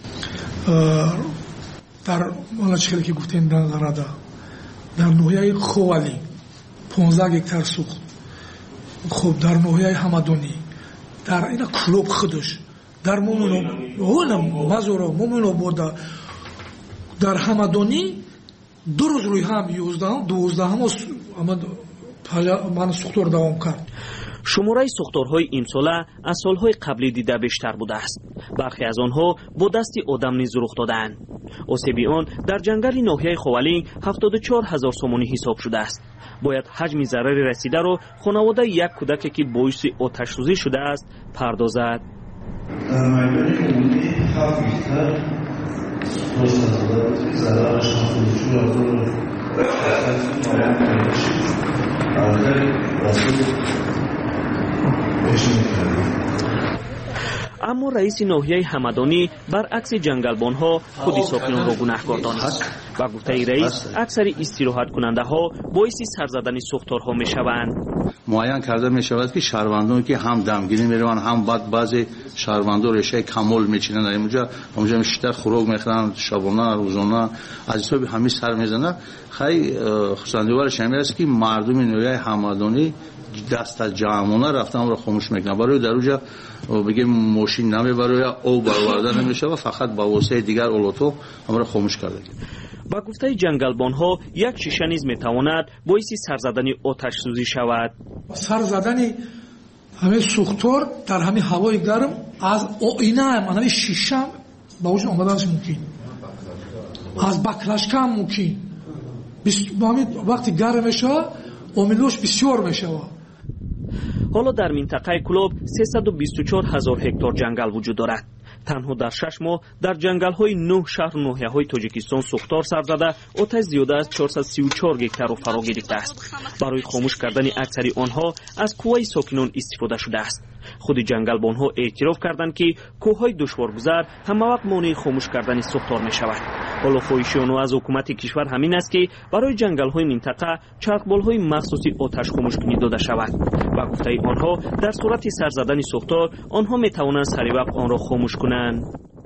در مالچخیلی که گفتین در نظراده در نوحیه خوالی 15 گکتر سوخت خب در نوحیه همدانی در این کلوب خودش در مومنو بوده در همدانی 2 روز روی هم 12 من سوختور دوام کرد.
شماره سوختارهای امساله از سالهای قبلی دیده بیشتر بوده است. برخی از آنها با دست آدم نیز رخ دادند. آسیب آن در جنگل ناحیه خوالینگ 74,000 سومانی حساب شده است. باید حجم ضرر رسیده را خانواده یک کودک که باعث آتش سوزی شده است پردازد.
در میدان عمومی 7 گکتر ضررش
اما رئیس ناحیه همدانی برعکس جنگلبانها خودی ساکنان را گناهکار دانست و گفته رئیس اکثر استراحت کننده ها باعث سر زدن سوختارها می شوند.
معین کرده می شود که شهروندان که هم دمگیری می روند هم بعضی شهروندان رشته کمال می چینند اونجا بیشتر خوراک می خورند شبانه روزانه از حساب همین سر می زنند. خیلی خصوصیتش همین است که مردم ناحیه همدانی دست از جمعونه رفتن را خاموش میکنن. برای در اونجا بگیم ماشین نمیبره او برآورده نمیشه و فقط با واسطه دیگر اولوتو همراه خاموش کرده.
با گفته جنگلبانها یک شیشه نیز میتواند باعث سر زدن آتش سوزی شود.
سر زدن همین سوختار در همین هوای گرم از آینه همین شیشه با وجود آمدنش ممکن، از بکلشکه هم ممکن. وقتی گرم میشه امیدوش بسیار میشه.
حالا در منطقه کلوب 324,000 هکتار جنگل وجود دارد. تنها در 6 ماه در جنگل‌های 9 شهر و ناحیه‌های تاجیکستان سوختار سر زده آتش زیاده از 434 گکتر را فرا گرفته است. برای خاموش کردن اکثر آنها از کوه‌های ساکنان استفاده شده است. خود جنگلبانها اعتراف کردند که کوه‌های دشوارگذر همه وقت مانع خاموش کردن سوختار می‌شود. حالا خواهش آنها از حکومت کشور همین است که برای جنگل‌های منطقه چرخبال‌های مخصوصی آتش خاموش کنی داده شود. و گفته آنها در صورت سر زدن سوختار آنها می‌توانند سریع وقت آن را خاموش کنند.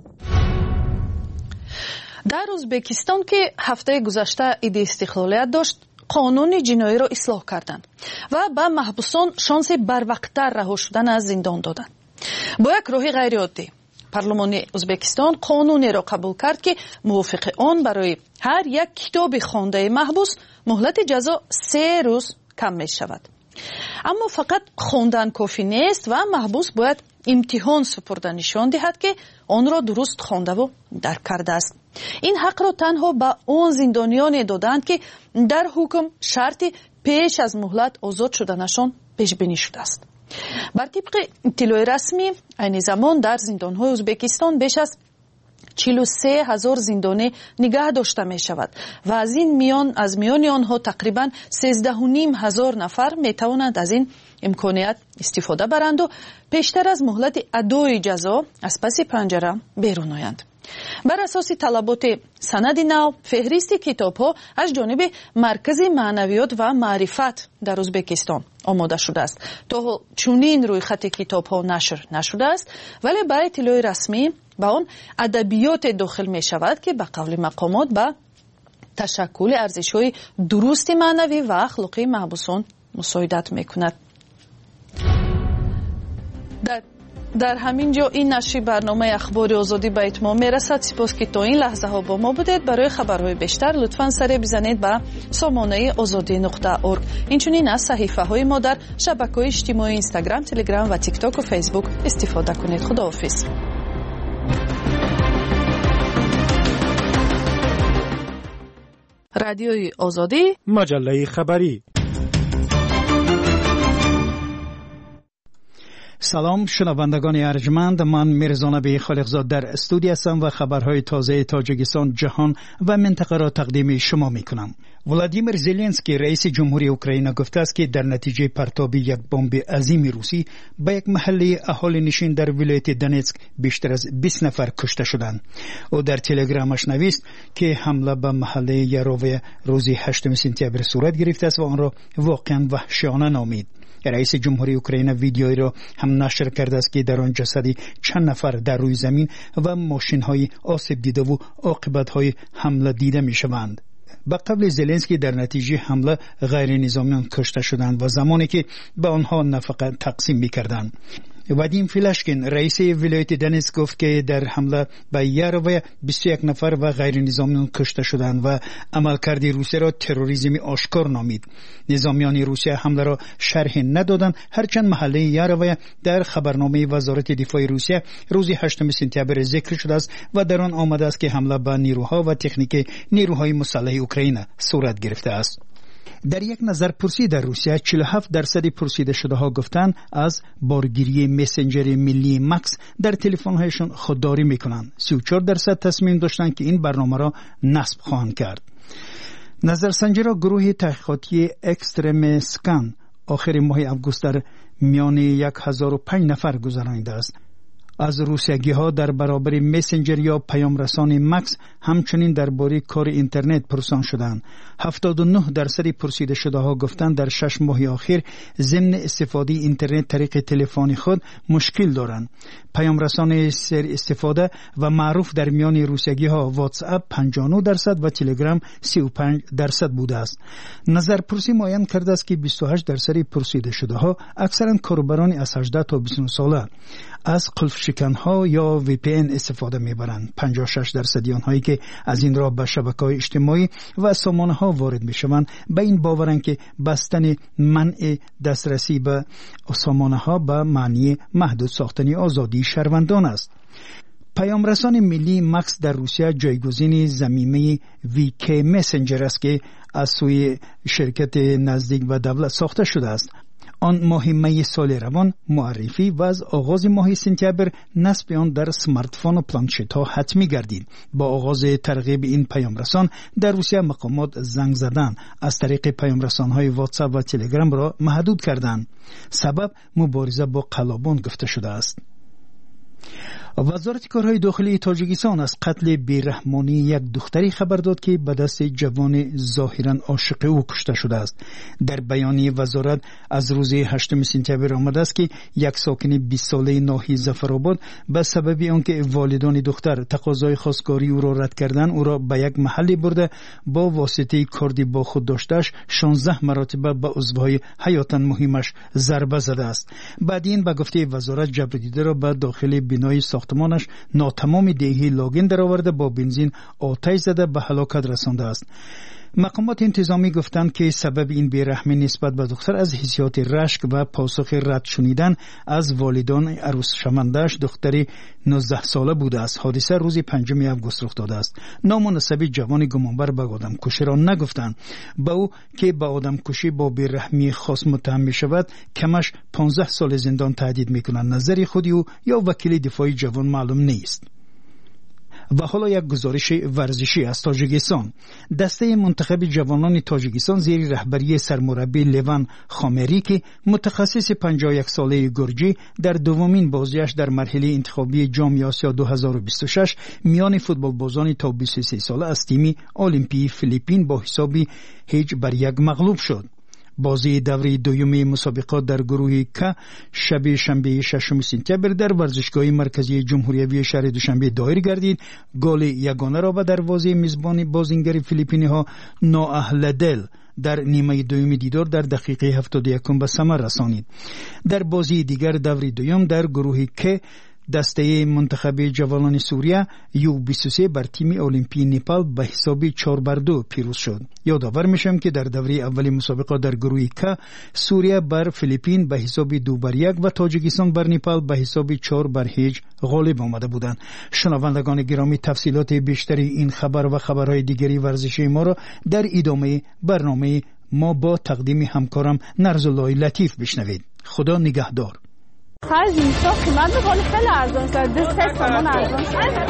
در ازبکستان که هفته گذشته عید استقلالیت داشت، قانون جنایی را اصلاح کردند و به محبوسان شانس بروقت‌تر رها شدن از زندان دادند. با یک راه غیر عادی پارلمان ازبکستان قانونی را قبول کرد که موافق آن برای هر یک کتاب خوانده محبوس مهلت جزا 3 روز کم می شود. اما فقط خواندن کافی نیست و محبوس باید امتحان سپرده نشان دهد که آن را درست خوانده و درک کرده است. این حق را تنها به آن زندانیان دادند که در حکم شرط پیش از مهلت آزاد شدنشان پیش بینی شده است. بر طبق اطلاع رسمی عین زمان در زندان‌های ازبکستان بیش از 43,000 زندانی نگه داشته می شود و از میان آنها تقریبا 13,500 نفر می توانند از این امکانیت استفاده برند و پیشتر از مهلت ادای جزا از پس پنجره بیرون آیند. بر اساس طلبات سند نو فهرست کتاب‌ها از جانب مرکز معنویات و معرفت در ازبکستان آماده شده است. تا چنین روی خط کتاب‌ها نشر نشده است، ولی با اطلاع رسمی به آن ادبیات داخل می شود که به قول مقامات به تشکل ارزش‌های درست معنوی و اخلاقی محبوسان مساعدت می کند. در همین جا این نشر برنامه اخبار آزادی به اتمام میرسد. سپاس که تا این لحظه ها با ما بودید. برای خبرهای بیشتر لطفاً سر بزنید به سامانه azadi.org. اینچنین از صحیفه های ما در شبکه‌های اجتماعی اینستاگرام، تلگرام و تیک تاک و فیسبوک استفاده کنید. خداحافظ. رادیوی آزادی،
مجله خبری.
سلام شنوندگان ارجمند، من میرزانبی خالقزاد در استودیو هستم و خبرهای تازه تاجیکستان، جهان و منطقه را تقدیم شما میکنم. ولادیمیر زلنسکی رئیس جمهوری اوکراین گفته است که در نتیجه پرتاب یک بمب عظیم روسی به یک محله اهالی نشین در ولایت دونتسک بیشتر از 20 نفر کشته شدند. او در تلگرامش نوشت که حمله به محله یاروو روز 8 سپتامبر صورت گرفته است و آن را واقعا وحشیانه نامید. رئیس جمهوری اوکراین ویدیویی را هم نشر کرده است که در آن جسدی چند نفر در روی زمین و ماشین‌های آسیب دیده و عاقبت‌های حمله دیده می‌شوند. به قول زلنسکی در نتیجه حمله غیر نظامیان کشته شدند و زمانی که به آنها نفقه تقسیم می‌کردند. وادیم فیلاشکین رئیس ولایت دنیتسک گفت که در حمله به یاروی 21 نفر و غیر نظامیان کشته شدند و عملکرد روسیه را تروریسم آشکار نامید. نظامیان روسیه حمله را شرح ندادند، هرچند محله یاروی در خبرنامه وزارت دفاع روسیه روز 8 سپتامبر ذکر شده است و در آن آمده است که حمله به نیروها و تکنیک نیروهای مسلح اوکراین صورت گرفته است. در یک نظرپرسی در روسیه 47% پرسیده شده ها گفتند از بارگیری مسنجر ملی مکس در تلفن‌هایشان خودداری می‌کنند. 34% تصمیم داشتند که این برنامه را نصب خواهند کرد. نظرسنجی را گروه تحقیقاتی اکسترم اسکان آخر ماه آگوست در میان 1005 نفر گذرانیده است. از روسیه‌گی‌ها در برابر مسنجر یا پیام رسان مکس همچنین درباره کار اینترنت پرسان شدند. 79% پرسیده شده ها گفتند در 6 ماه اخیر ضمن استفاده اینترنت طریق تلفن خود مشکل دارند. پیام رسان سر استفاده و معروف در میان روسیه‌گی‌ها واتس اپ 59% و تلگرام 35% بوده است. نظرپرسی معین کرده است که 28% پرسیده شده ها اکثرا کاربران از 18 تا 29 ساله از قلف شکن‌ها یا VPN استفاده می‌برند. 56% آنهایی که از این راه به شبکه‌های اجتماعی و سامانه‌ها وارد می‌شوند به این باورند که بستن منع دسترسی به سامانه‌ها به معنی محدود ساختن آزادی شهروندان است. پیام رسان ملی مکس در روسیه جایگزین ضمیمه VK مسنجر است که از سوی شرکت نزدیک به دولت ساخته شده است. آن ماه می سال روان معرفی و از آغاز ماه سپتامبر نصب آن در سمارتفون و پلانشت ها حتمی گردید. با آغاز ترغیب این پیام رسان در روسیه مقامات زنگ زدن از طریق پیام رسان های واتساپ و تلگرام را محدود کردند. سبب مبارزه با قلابان گفته شده است. وزارت کارهای داخلی تاجیکستان از قتل بیرحمانه یک دختری خبر داد که به دست جوان ظاهرا عاشق او کشته شده است. در بیانیه وزارت از روز 8 سپتامبر آمده است که یک ساکن 20 ساله ناحیه ظفرآباد به سبب آنکه والدان دختر تقاضای خواستگاری او را رد کردند او را به یک محلی برده با واسطه کاردی با خود داشته‌اش 16 مرتبه به عضوهای حیاتاً مهمش ضربه زده است. بعد این به گفته وزارت جبرانیده را به داخل بینای ساختمانش ناتمام دیهی لاگین درآورده با بنزین آتش زده به هلاکت رسانده است. مقامات انتظامی گفتند که سبب این بیرحمی نسبت به دختر از حسیات رشک و پاسخ رد شنیدن از والدان عروس شونده‌اش دختری 19 ساله بوده است. حادثه روز 5 آگوست رخ داده است. نام و نسب جوان گمانبر به آدمکشی را نگفتند. با او که به آدمکشی با بیرحمی خاص متهم می شود کمش 15 سال زندان تهدید می کنند. نظر خودی او یا وکیل دفاع جوان معلوم نیست. و حالا یک گزارش ورزشی از تاجیکستان. دسته منتخب جوانان تاجیکستان زیر رهبری سرمربی لیوان خامری که متخصص 51 ساله گرجی در دومین بازیش در مرحله انتخابی جام آسیا 2026 میان فوتبال بازان تا 23 ساله از تیم المپی فیلیپین با حسابی 0-1 مغلوب شد. بازی دوره دوم مسابقات در گروه که شب شنبه 6 سپتامبر در ورزشگاه مرکزی جمهوری شهر دوشنبه دایر گردید. گل یگانه را به دروازه میزبان بازیگر فیلیپینی ها نواهل دل در نیمه دوم دیدار در دقیقه 71 به ثمر رسانید. در بازی دیگر دوره دوم در گروه که دسته منتخب جوانان سوریه U23 بر تیم المپی نپال به حساب 4-2 پیروز شد. یادآور میشم که در دوره اولی مسابقات در گروه که سوریه بر فیلیپین به حساب 2-1 و تاجیکستان بر نپال به حساب 4-0 غالب آمده بودند. شنوندگان گرامی تفصیلات بیشتری این خبر و خبرهای دیگری ورزشی ما را در ادامه برنامه ما با تقدیم همکارم نرزالله لطیف بشنوید. خدا نگهدار.
خرج اینستا قیمت میکنه خیلی ارزان کرده 3 سامان ارزان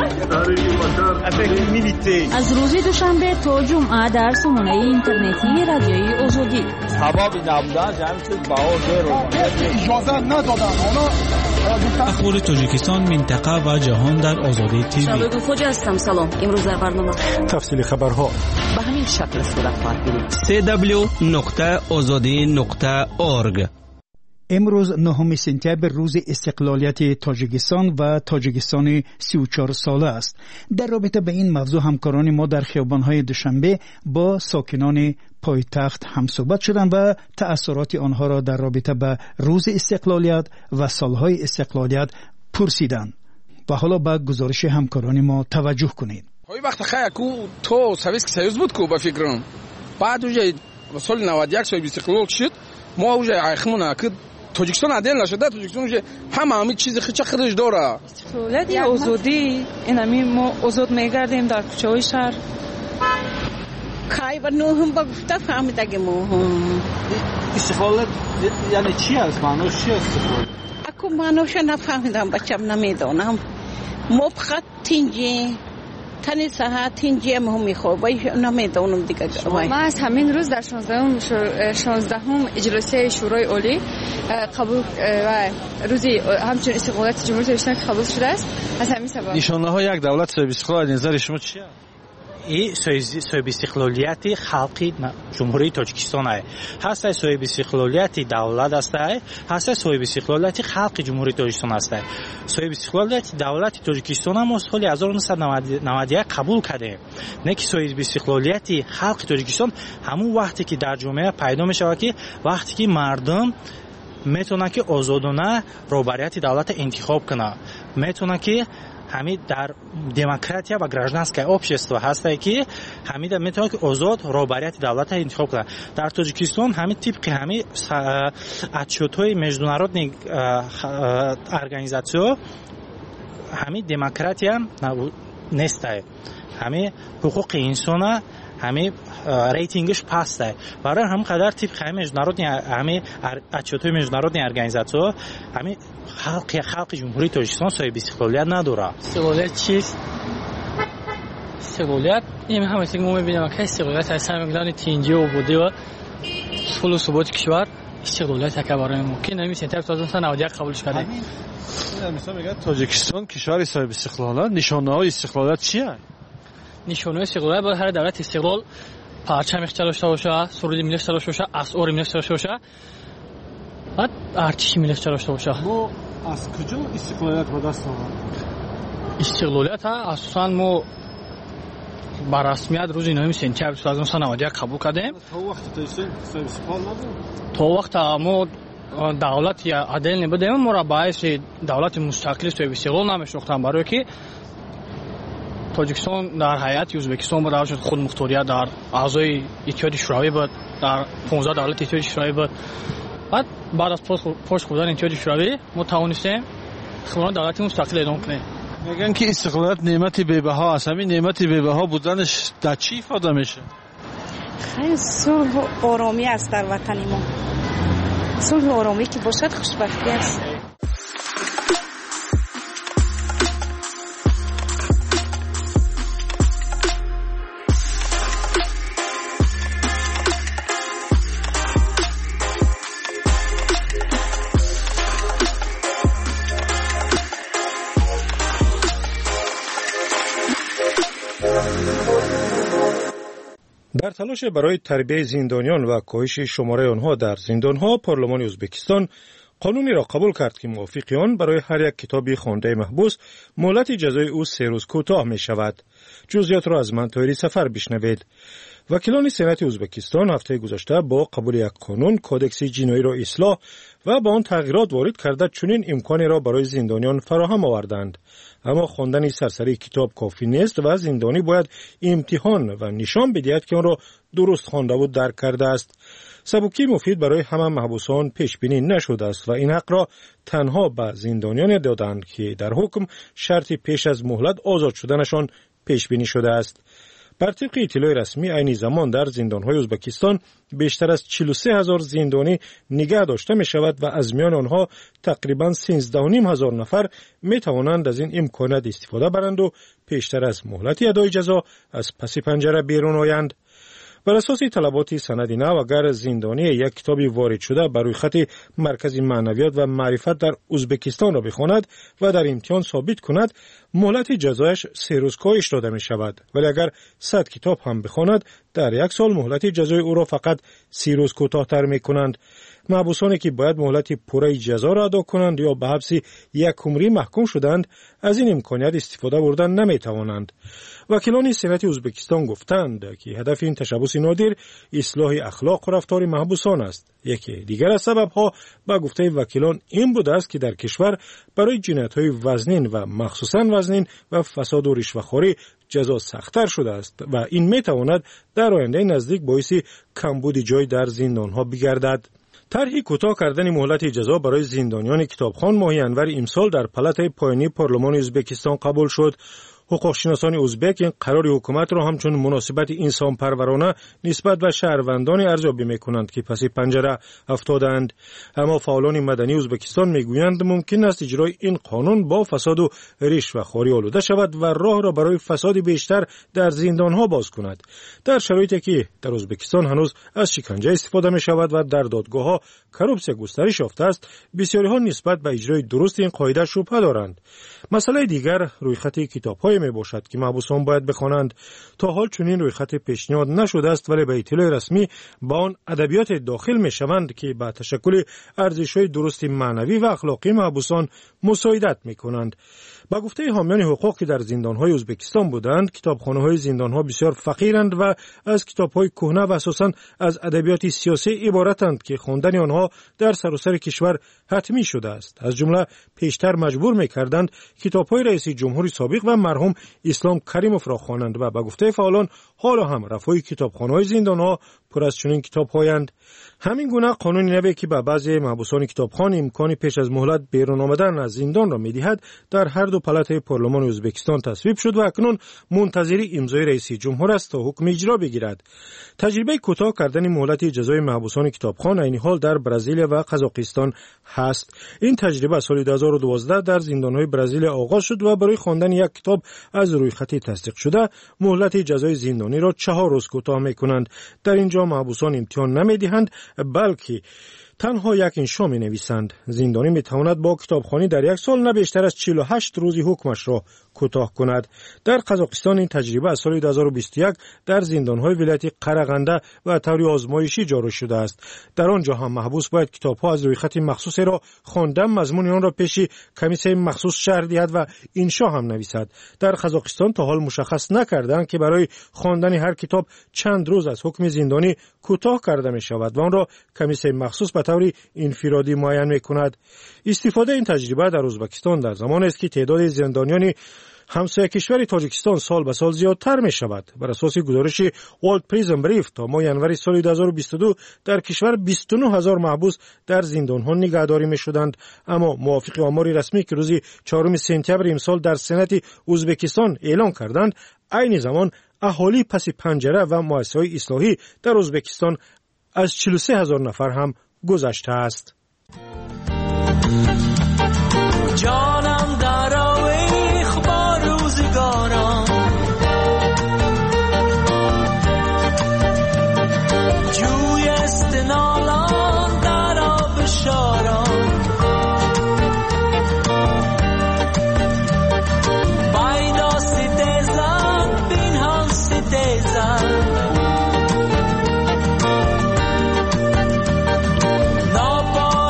از روز دوشنبه تا جمعه در سامانه اینترنتی رادیوی آزادی
سبب نبودن جمع چیز بها
اجازه ندادن
اخبار تاجیکستان منطقه و جهان در آزادی تیوی.
شبکه خوج هستم. سلام. امروز در برنامه
تفصیل خبرها
به همین شکل صورت خواهد بود.
www.azadi.org
امروز 9 سپتامبر روز استقلالیت تاجیکستان و تاجیکستان 34 ساله است. در رابطه به این موضوع همکاران ما در خیابان‌های دوشنبه با ساکنان پایتخت هم صحبت شدند و تأثیرات آنها را در رابطه به روز استقلالیت و سالهای استقلالیت پرسیدند. و حالا به گزارش همکاران ما توجه کنید.
وقت خیلی کو تو سویسک سیوز بود کو با فکرم بعد وجه سال 91 سال استقلال شد ما وجه عاخمونا که تاجیکستان عدل نشده تاجیکستان وجه همه چیز خیلی خرج داره
استقلالیت آزادی اینمی ما آزاد میگردیم در کوچه‌های شهر
کای و نو هم با گفته فهمیده ما
استقلال یعنی چی است معنیش چی است
اكو معنیش نفهمیدم بچم نمیدونم ما فقط تینجی تنی ساعت تینجی هم میخوام ولی نمیدونم دیگه
ما از همین روز در 16 اجلاس شورای عالی قبول و روزی همچنین استقلالات جمهوری تاجیکستان قبول شده است. از همین سبب
نشانه های یک دولت صاحب استقلال نظر شما چیه؟
این صاحب استقلالیت خلقی جمهوری تاجیکستان است. هست صاحب استقلالیت دولت است، هست صاحب استقلالیت خلق جمهوری تاجیکستان است. صاحب استقلالیت دولت تاجیکستان هم سال 1991 قبول کرده. نه که صاحب استقلالیت خلق تاجیکستان همون وقتی که در جامعه پیدا می شود که وقتی که مردم میتونه که آزادانه روبریت دولت انتخاب کنه، میتونه که همین در دموکراتیا و گражданское общество هسته که همین میتونه که آزاد روبریت دولت انتخاب کنه. در تاجیکستان همین طبق همین отчёт‌های международной организации همین دموکراتیا نیست. همین حقوق انسان همین рейтингش پسته. برای هم قدر طبق همین международной همین отчёт‌های международной организации همین خلق جمهوری تاجیکستان صاحب استقلالیت نداره.
استقلالیت چیست؟ استقلالیت این همه که ما می‌بینیم که استقلالیت از همین تینجی و بوده و صلح و ثبات کشور استقلالیت که برای ما که نمی سپتامبر 1991 قبول شده.
مثلا میگه تاجیکستان کشور صاحب استقلالیت نشانه‌های استقلالیت چیه؟
نشانه‌های استقلالیت باید هر دولت استقلال پرچم داشته باشه، سرود ملی داشته باشه، اسعار ملی داشته باشه. بعد ارتش ملی داشته باشه.
ما از کجا استقلالیت به دست آوردیم؟
استقلالیت اساساً ما با رسمیت روز 9 سپتامبر 1991 قبول کردیم.
تا وقت تاجیکستان استقلال نبود.
تا وقت ما دولت عادل نبودیم، ما را باعث دولت مستقل صاحب استقلال نمی‌شناختیم، برای که تاجیکستان در هیئت ازبکستان بود، شد خود مختاریت در اعضای اتحاد شوروی بود، در 15 دولت اتحاد شوروی بود. بعد از پاش خوردن اتحاد شوروی ما توانستیم خودمان دولت مستقل اعلام کنیم.
میگن که استقلالیت نعمت بی‌بها است. همین نعمت بی‌بها بودنش در چی ifade میشه؟
خیلی صلح و آرامی است در وطن ما. صلح و آرامی که باشد خوشبختی است.
در تلاش برای تربیت زندانیان و کاهش شماره آنها در زندانها، پارلمان ازبکستان قانونی را قبول کرد که موافق آن برای هر یک کتاب خوانده محبوس مهلت جزای او 3 روز کوتاه می شود. جزئیات را از من طاهری سفر بشنوید. وکیلان سنات ازبکستان هفته گذشته با قبول یک قانون کودکس جنایی را اصلاح و با آن تغییرات وارد کرده چنین امکانی را برای زندانیان فراهم آوردند. اما خواندن سرسری کتاب کافی نیست و زندانی باید امتحان و نشان بدهد که آن را درست خوانده و درک کرده است. سبکی مفید برای همه محبوسان پیش بینی نشده است و این حق را تنها به زندانیان دادند که در حکم شرط پیش از مهلت آزاد شدنشان پیش بینی شده است. بر طبق اطلاع رسمی عین زمان در زندانهای ازبکستان بیشتر از 43,000 زندانی نگه داشته می شود و از میان آنها تقریبا 13,500 نفر می توانند از این امکانات استفاده برند و پیشتر از مهلت ادای جزا از پس پنجره بیرون آیند. بر اساس طلبات سند نو اگر زندانی یک کتاب وارد شده بر روی خط مرکز معنویات و معرفت در ازبکستان را بخواند و در امتحان ثابت کند مهلت جزایش 3 روز کاهش داده می شود، ولی اگر 100 کتاب هم بخواند در یک سال مهلت جزای او را فقط 30 روز کوتاه‌تر می‌کنند. محبوسانی که باید مهلت پوره جزا را ادا کنند یا به حبس 1 عمری محکوم شدند از این امکانیت استفاده بردن نمی‌توانند. وکیلان سنت ازبکستان گفتند که هدف این تشبث نادر اصلاح اخلاق و رفتار محبوسان است. یکی دیگر از سبب‌ها به گفته وکیلان این بوده است که در کشور برای جنایت‌های وزنین و مخصوصاً وزنین و فساد و رشوه‌خوری جزا سخت‌تر شده است و این می‌تواند در آینده نزدیک باعث کمبود جای در زندان‌ها بگردد. طرح کوتاه کردن مهلت جزا برای زندانیان کتابخوان ماه ینور امسال در پالاتای پایینی پارلمان ازبکستان قبول شد. حقوقشناسان ازبک این قرار حکومت را همچون مناسبت انسان پرورانه نسبت به شهروندان ارزیابی می‌کنند که پس پنجره افتادند. اما فعالان مدنی ازبکستان می‌گویند ممکن است اجرای این قانون با فساد و رشوه‌خوری آلوده شود و راه را برای فساد بیشتر در زندان‌ها باز کند. در شرایطی که در ازبکستان هنوز از شکنجه استفاده می‌شود و در دادگاه‌ها کورپسیا گسترش یافته است، بسیاری‌ها نسبت به اجرای درست این قاعده شبهه دارند. مسئله دیگر رویخط کتاب‌های می باشد که محبوسان باید بخوانند. تا حال چنین رویخط پیشنهاد نشده است، ولی به اطلاع رسمی با آن ادبیات داخل می شوند که با تشکل ارزش‌های درست معنوی و اخلاقی محبوسان مساعدت می کنند. با گفته حامیان حقوق که در زندان‌های ازبکستان بودند، کتابخانه‌های زندان‌ها بسیار فقیرند و از کتاب‌های کهنه و اساساً از ادبیات سیاسی عبارتند که خواندن آنها در سراسر کشور حتمی شده است. از جمله پیشتر مجبور می‌کردند کتاب‌های رئیس جمهور سابق و مرحوم اسلام کریموف را خوانند و با گفته فعالان حالا هم رفاه کتابخانه‌های زندان‌ها پر از چنین کتاب‌هایند. همین گونه قانون نوی که به بعضی محبوسان کتابخوان امکانی پیش از مهلت بیرون آمدن از زندان را می‌دهد در هر دو پالاتای پارلمان ازبکستان تصویب شد و اکنون منتظر امضای رئیس جمهور است تا حکم اجرا بگیرد. تجربه کوتاه کردن مهلت جزای محبوسان کتابخوان عین حال در برزیل و قزاقستان هست. این تجربه سال 2012 در زندان‌های برزیل آغاز شد و برای خواندن یک کتاب از رویخط تصدیق شده مهلت جزای زندانی را 4 روز کوتاه می‌کنند. در اینجا محبوسان امتحان نمی‌دهند بلکه تنها یک انشا می نویسند. زندانی می تواند با کتابخوانی در یک سال نه بیشتر از 48 روزی حکمش را کوتاه کند. در قزاقستان این تجربه از سال 2021 در زندان‌های ولایت قرغنده و طور آزمایشی جاری شده است. در آنجا هم محبوس باید کتاب‌ها از رویخط مخصوص را خواندن مضمون آن را پیش کمیسیون مخصوص شرح دهد و انشا هم نویسد. در قزاقستان تا حال مشخص نکردند که برای خواندن هر کتاب چند روز از حکم زندانی کوتاه کرده می شود و آن را کمیسیون مخصوص به طور انفرادی معین می کند. استفاده این تجربه در ازبکستان در زمان است که تعداد زندانیان همسایه کشور تاجیکستان سال به سال زیادتر می شود. بر اساس گزارش ورلد پریزن بریف تا ماه ینور سال 2022 در کشور 29000 محبوس در زندان‌ها نگهداری می شدند. اما موافق آمار رسمی که روز 4 سپتامبر امسال در سنت ازبکستان اعلام کردند، عین زمان اهالی پس پنجره و مؤسسه‌های اصلاحی در ازبکستان از 43000 نفر هم گذشته است.
جانم در آویخ با روزگاران، جوی استنالان در آب شاران، بایدا ستیزن بین هم ستیزن، نابا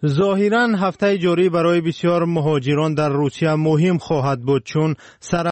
ظاهراً هفته جاری برای بسیار مهاجران در روسیه مهم خواهد بود، چون سر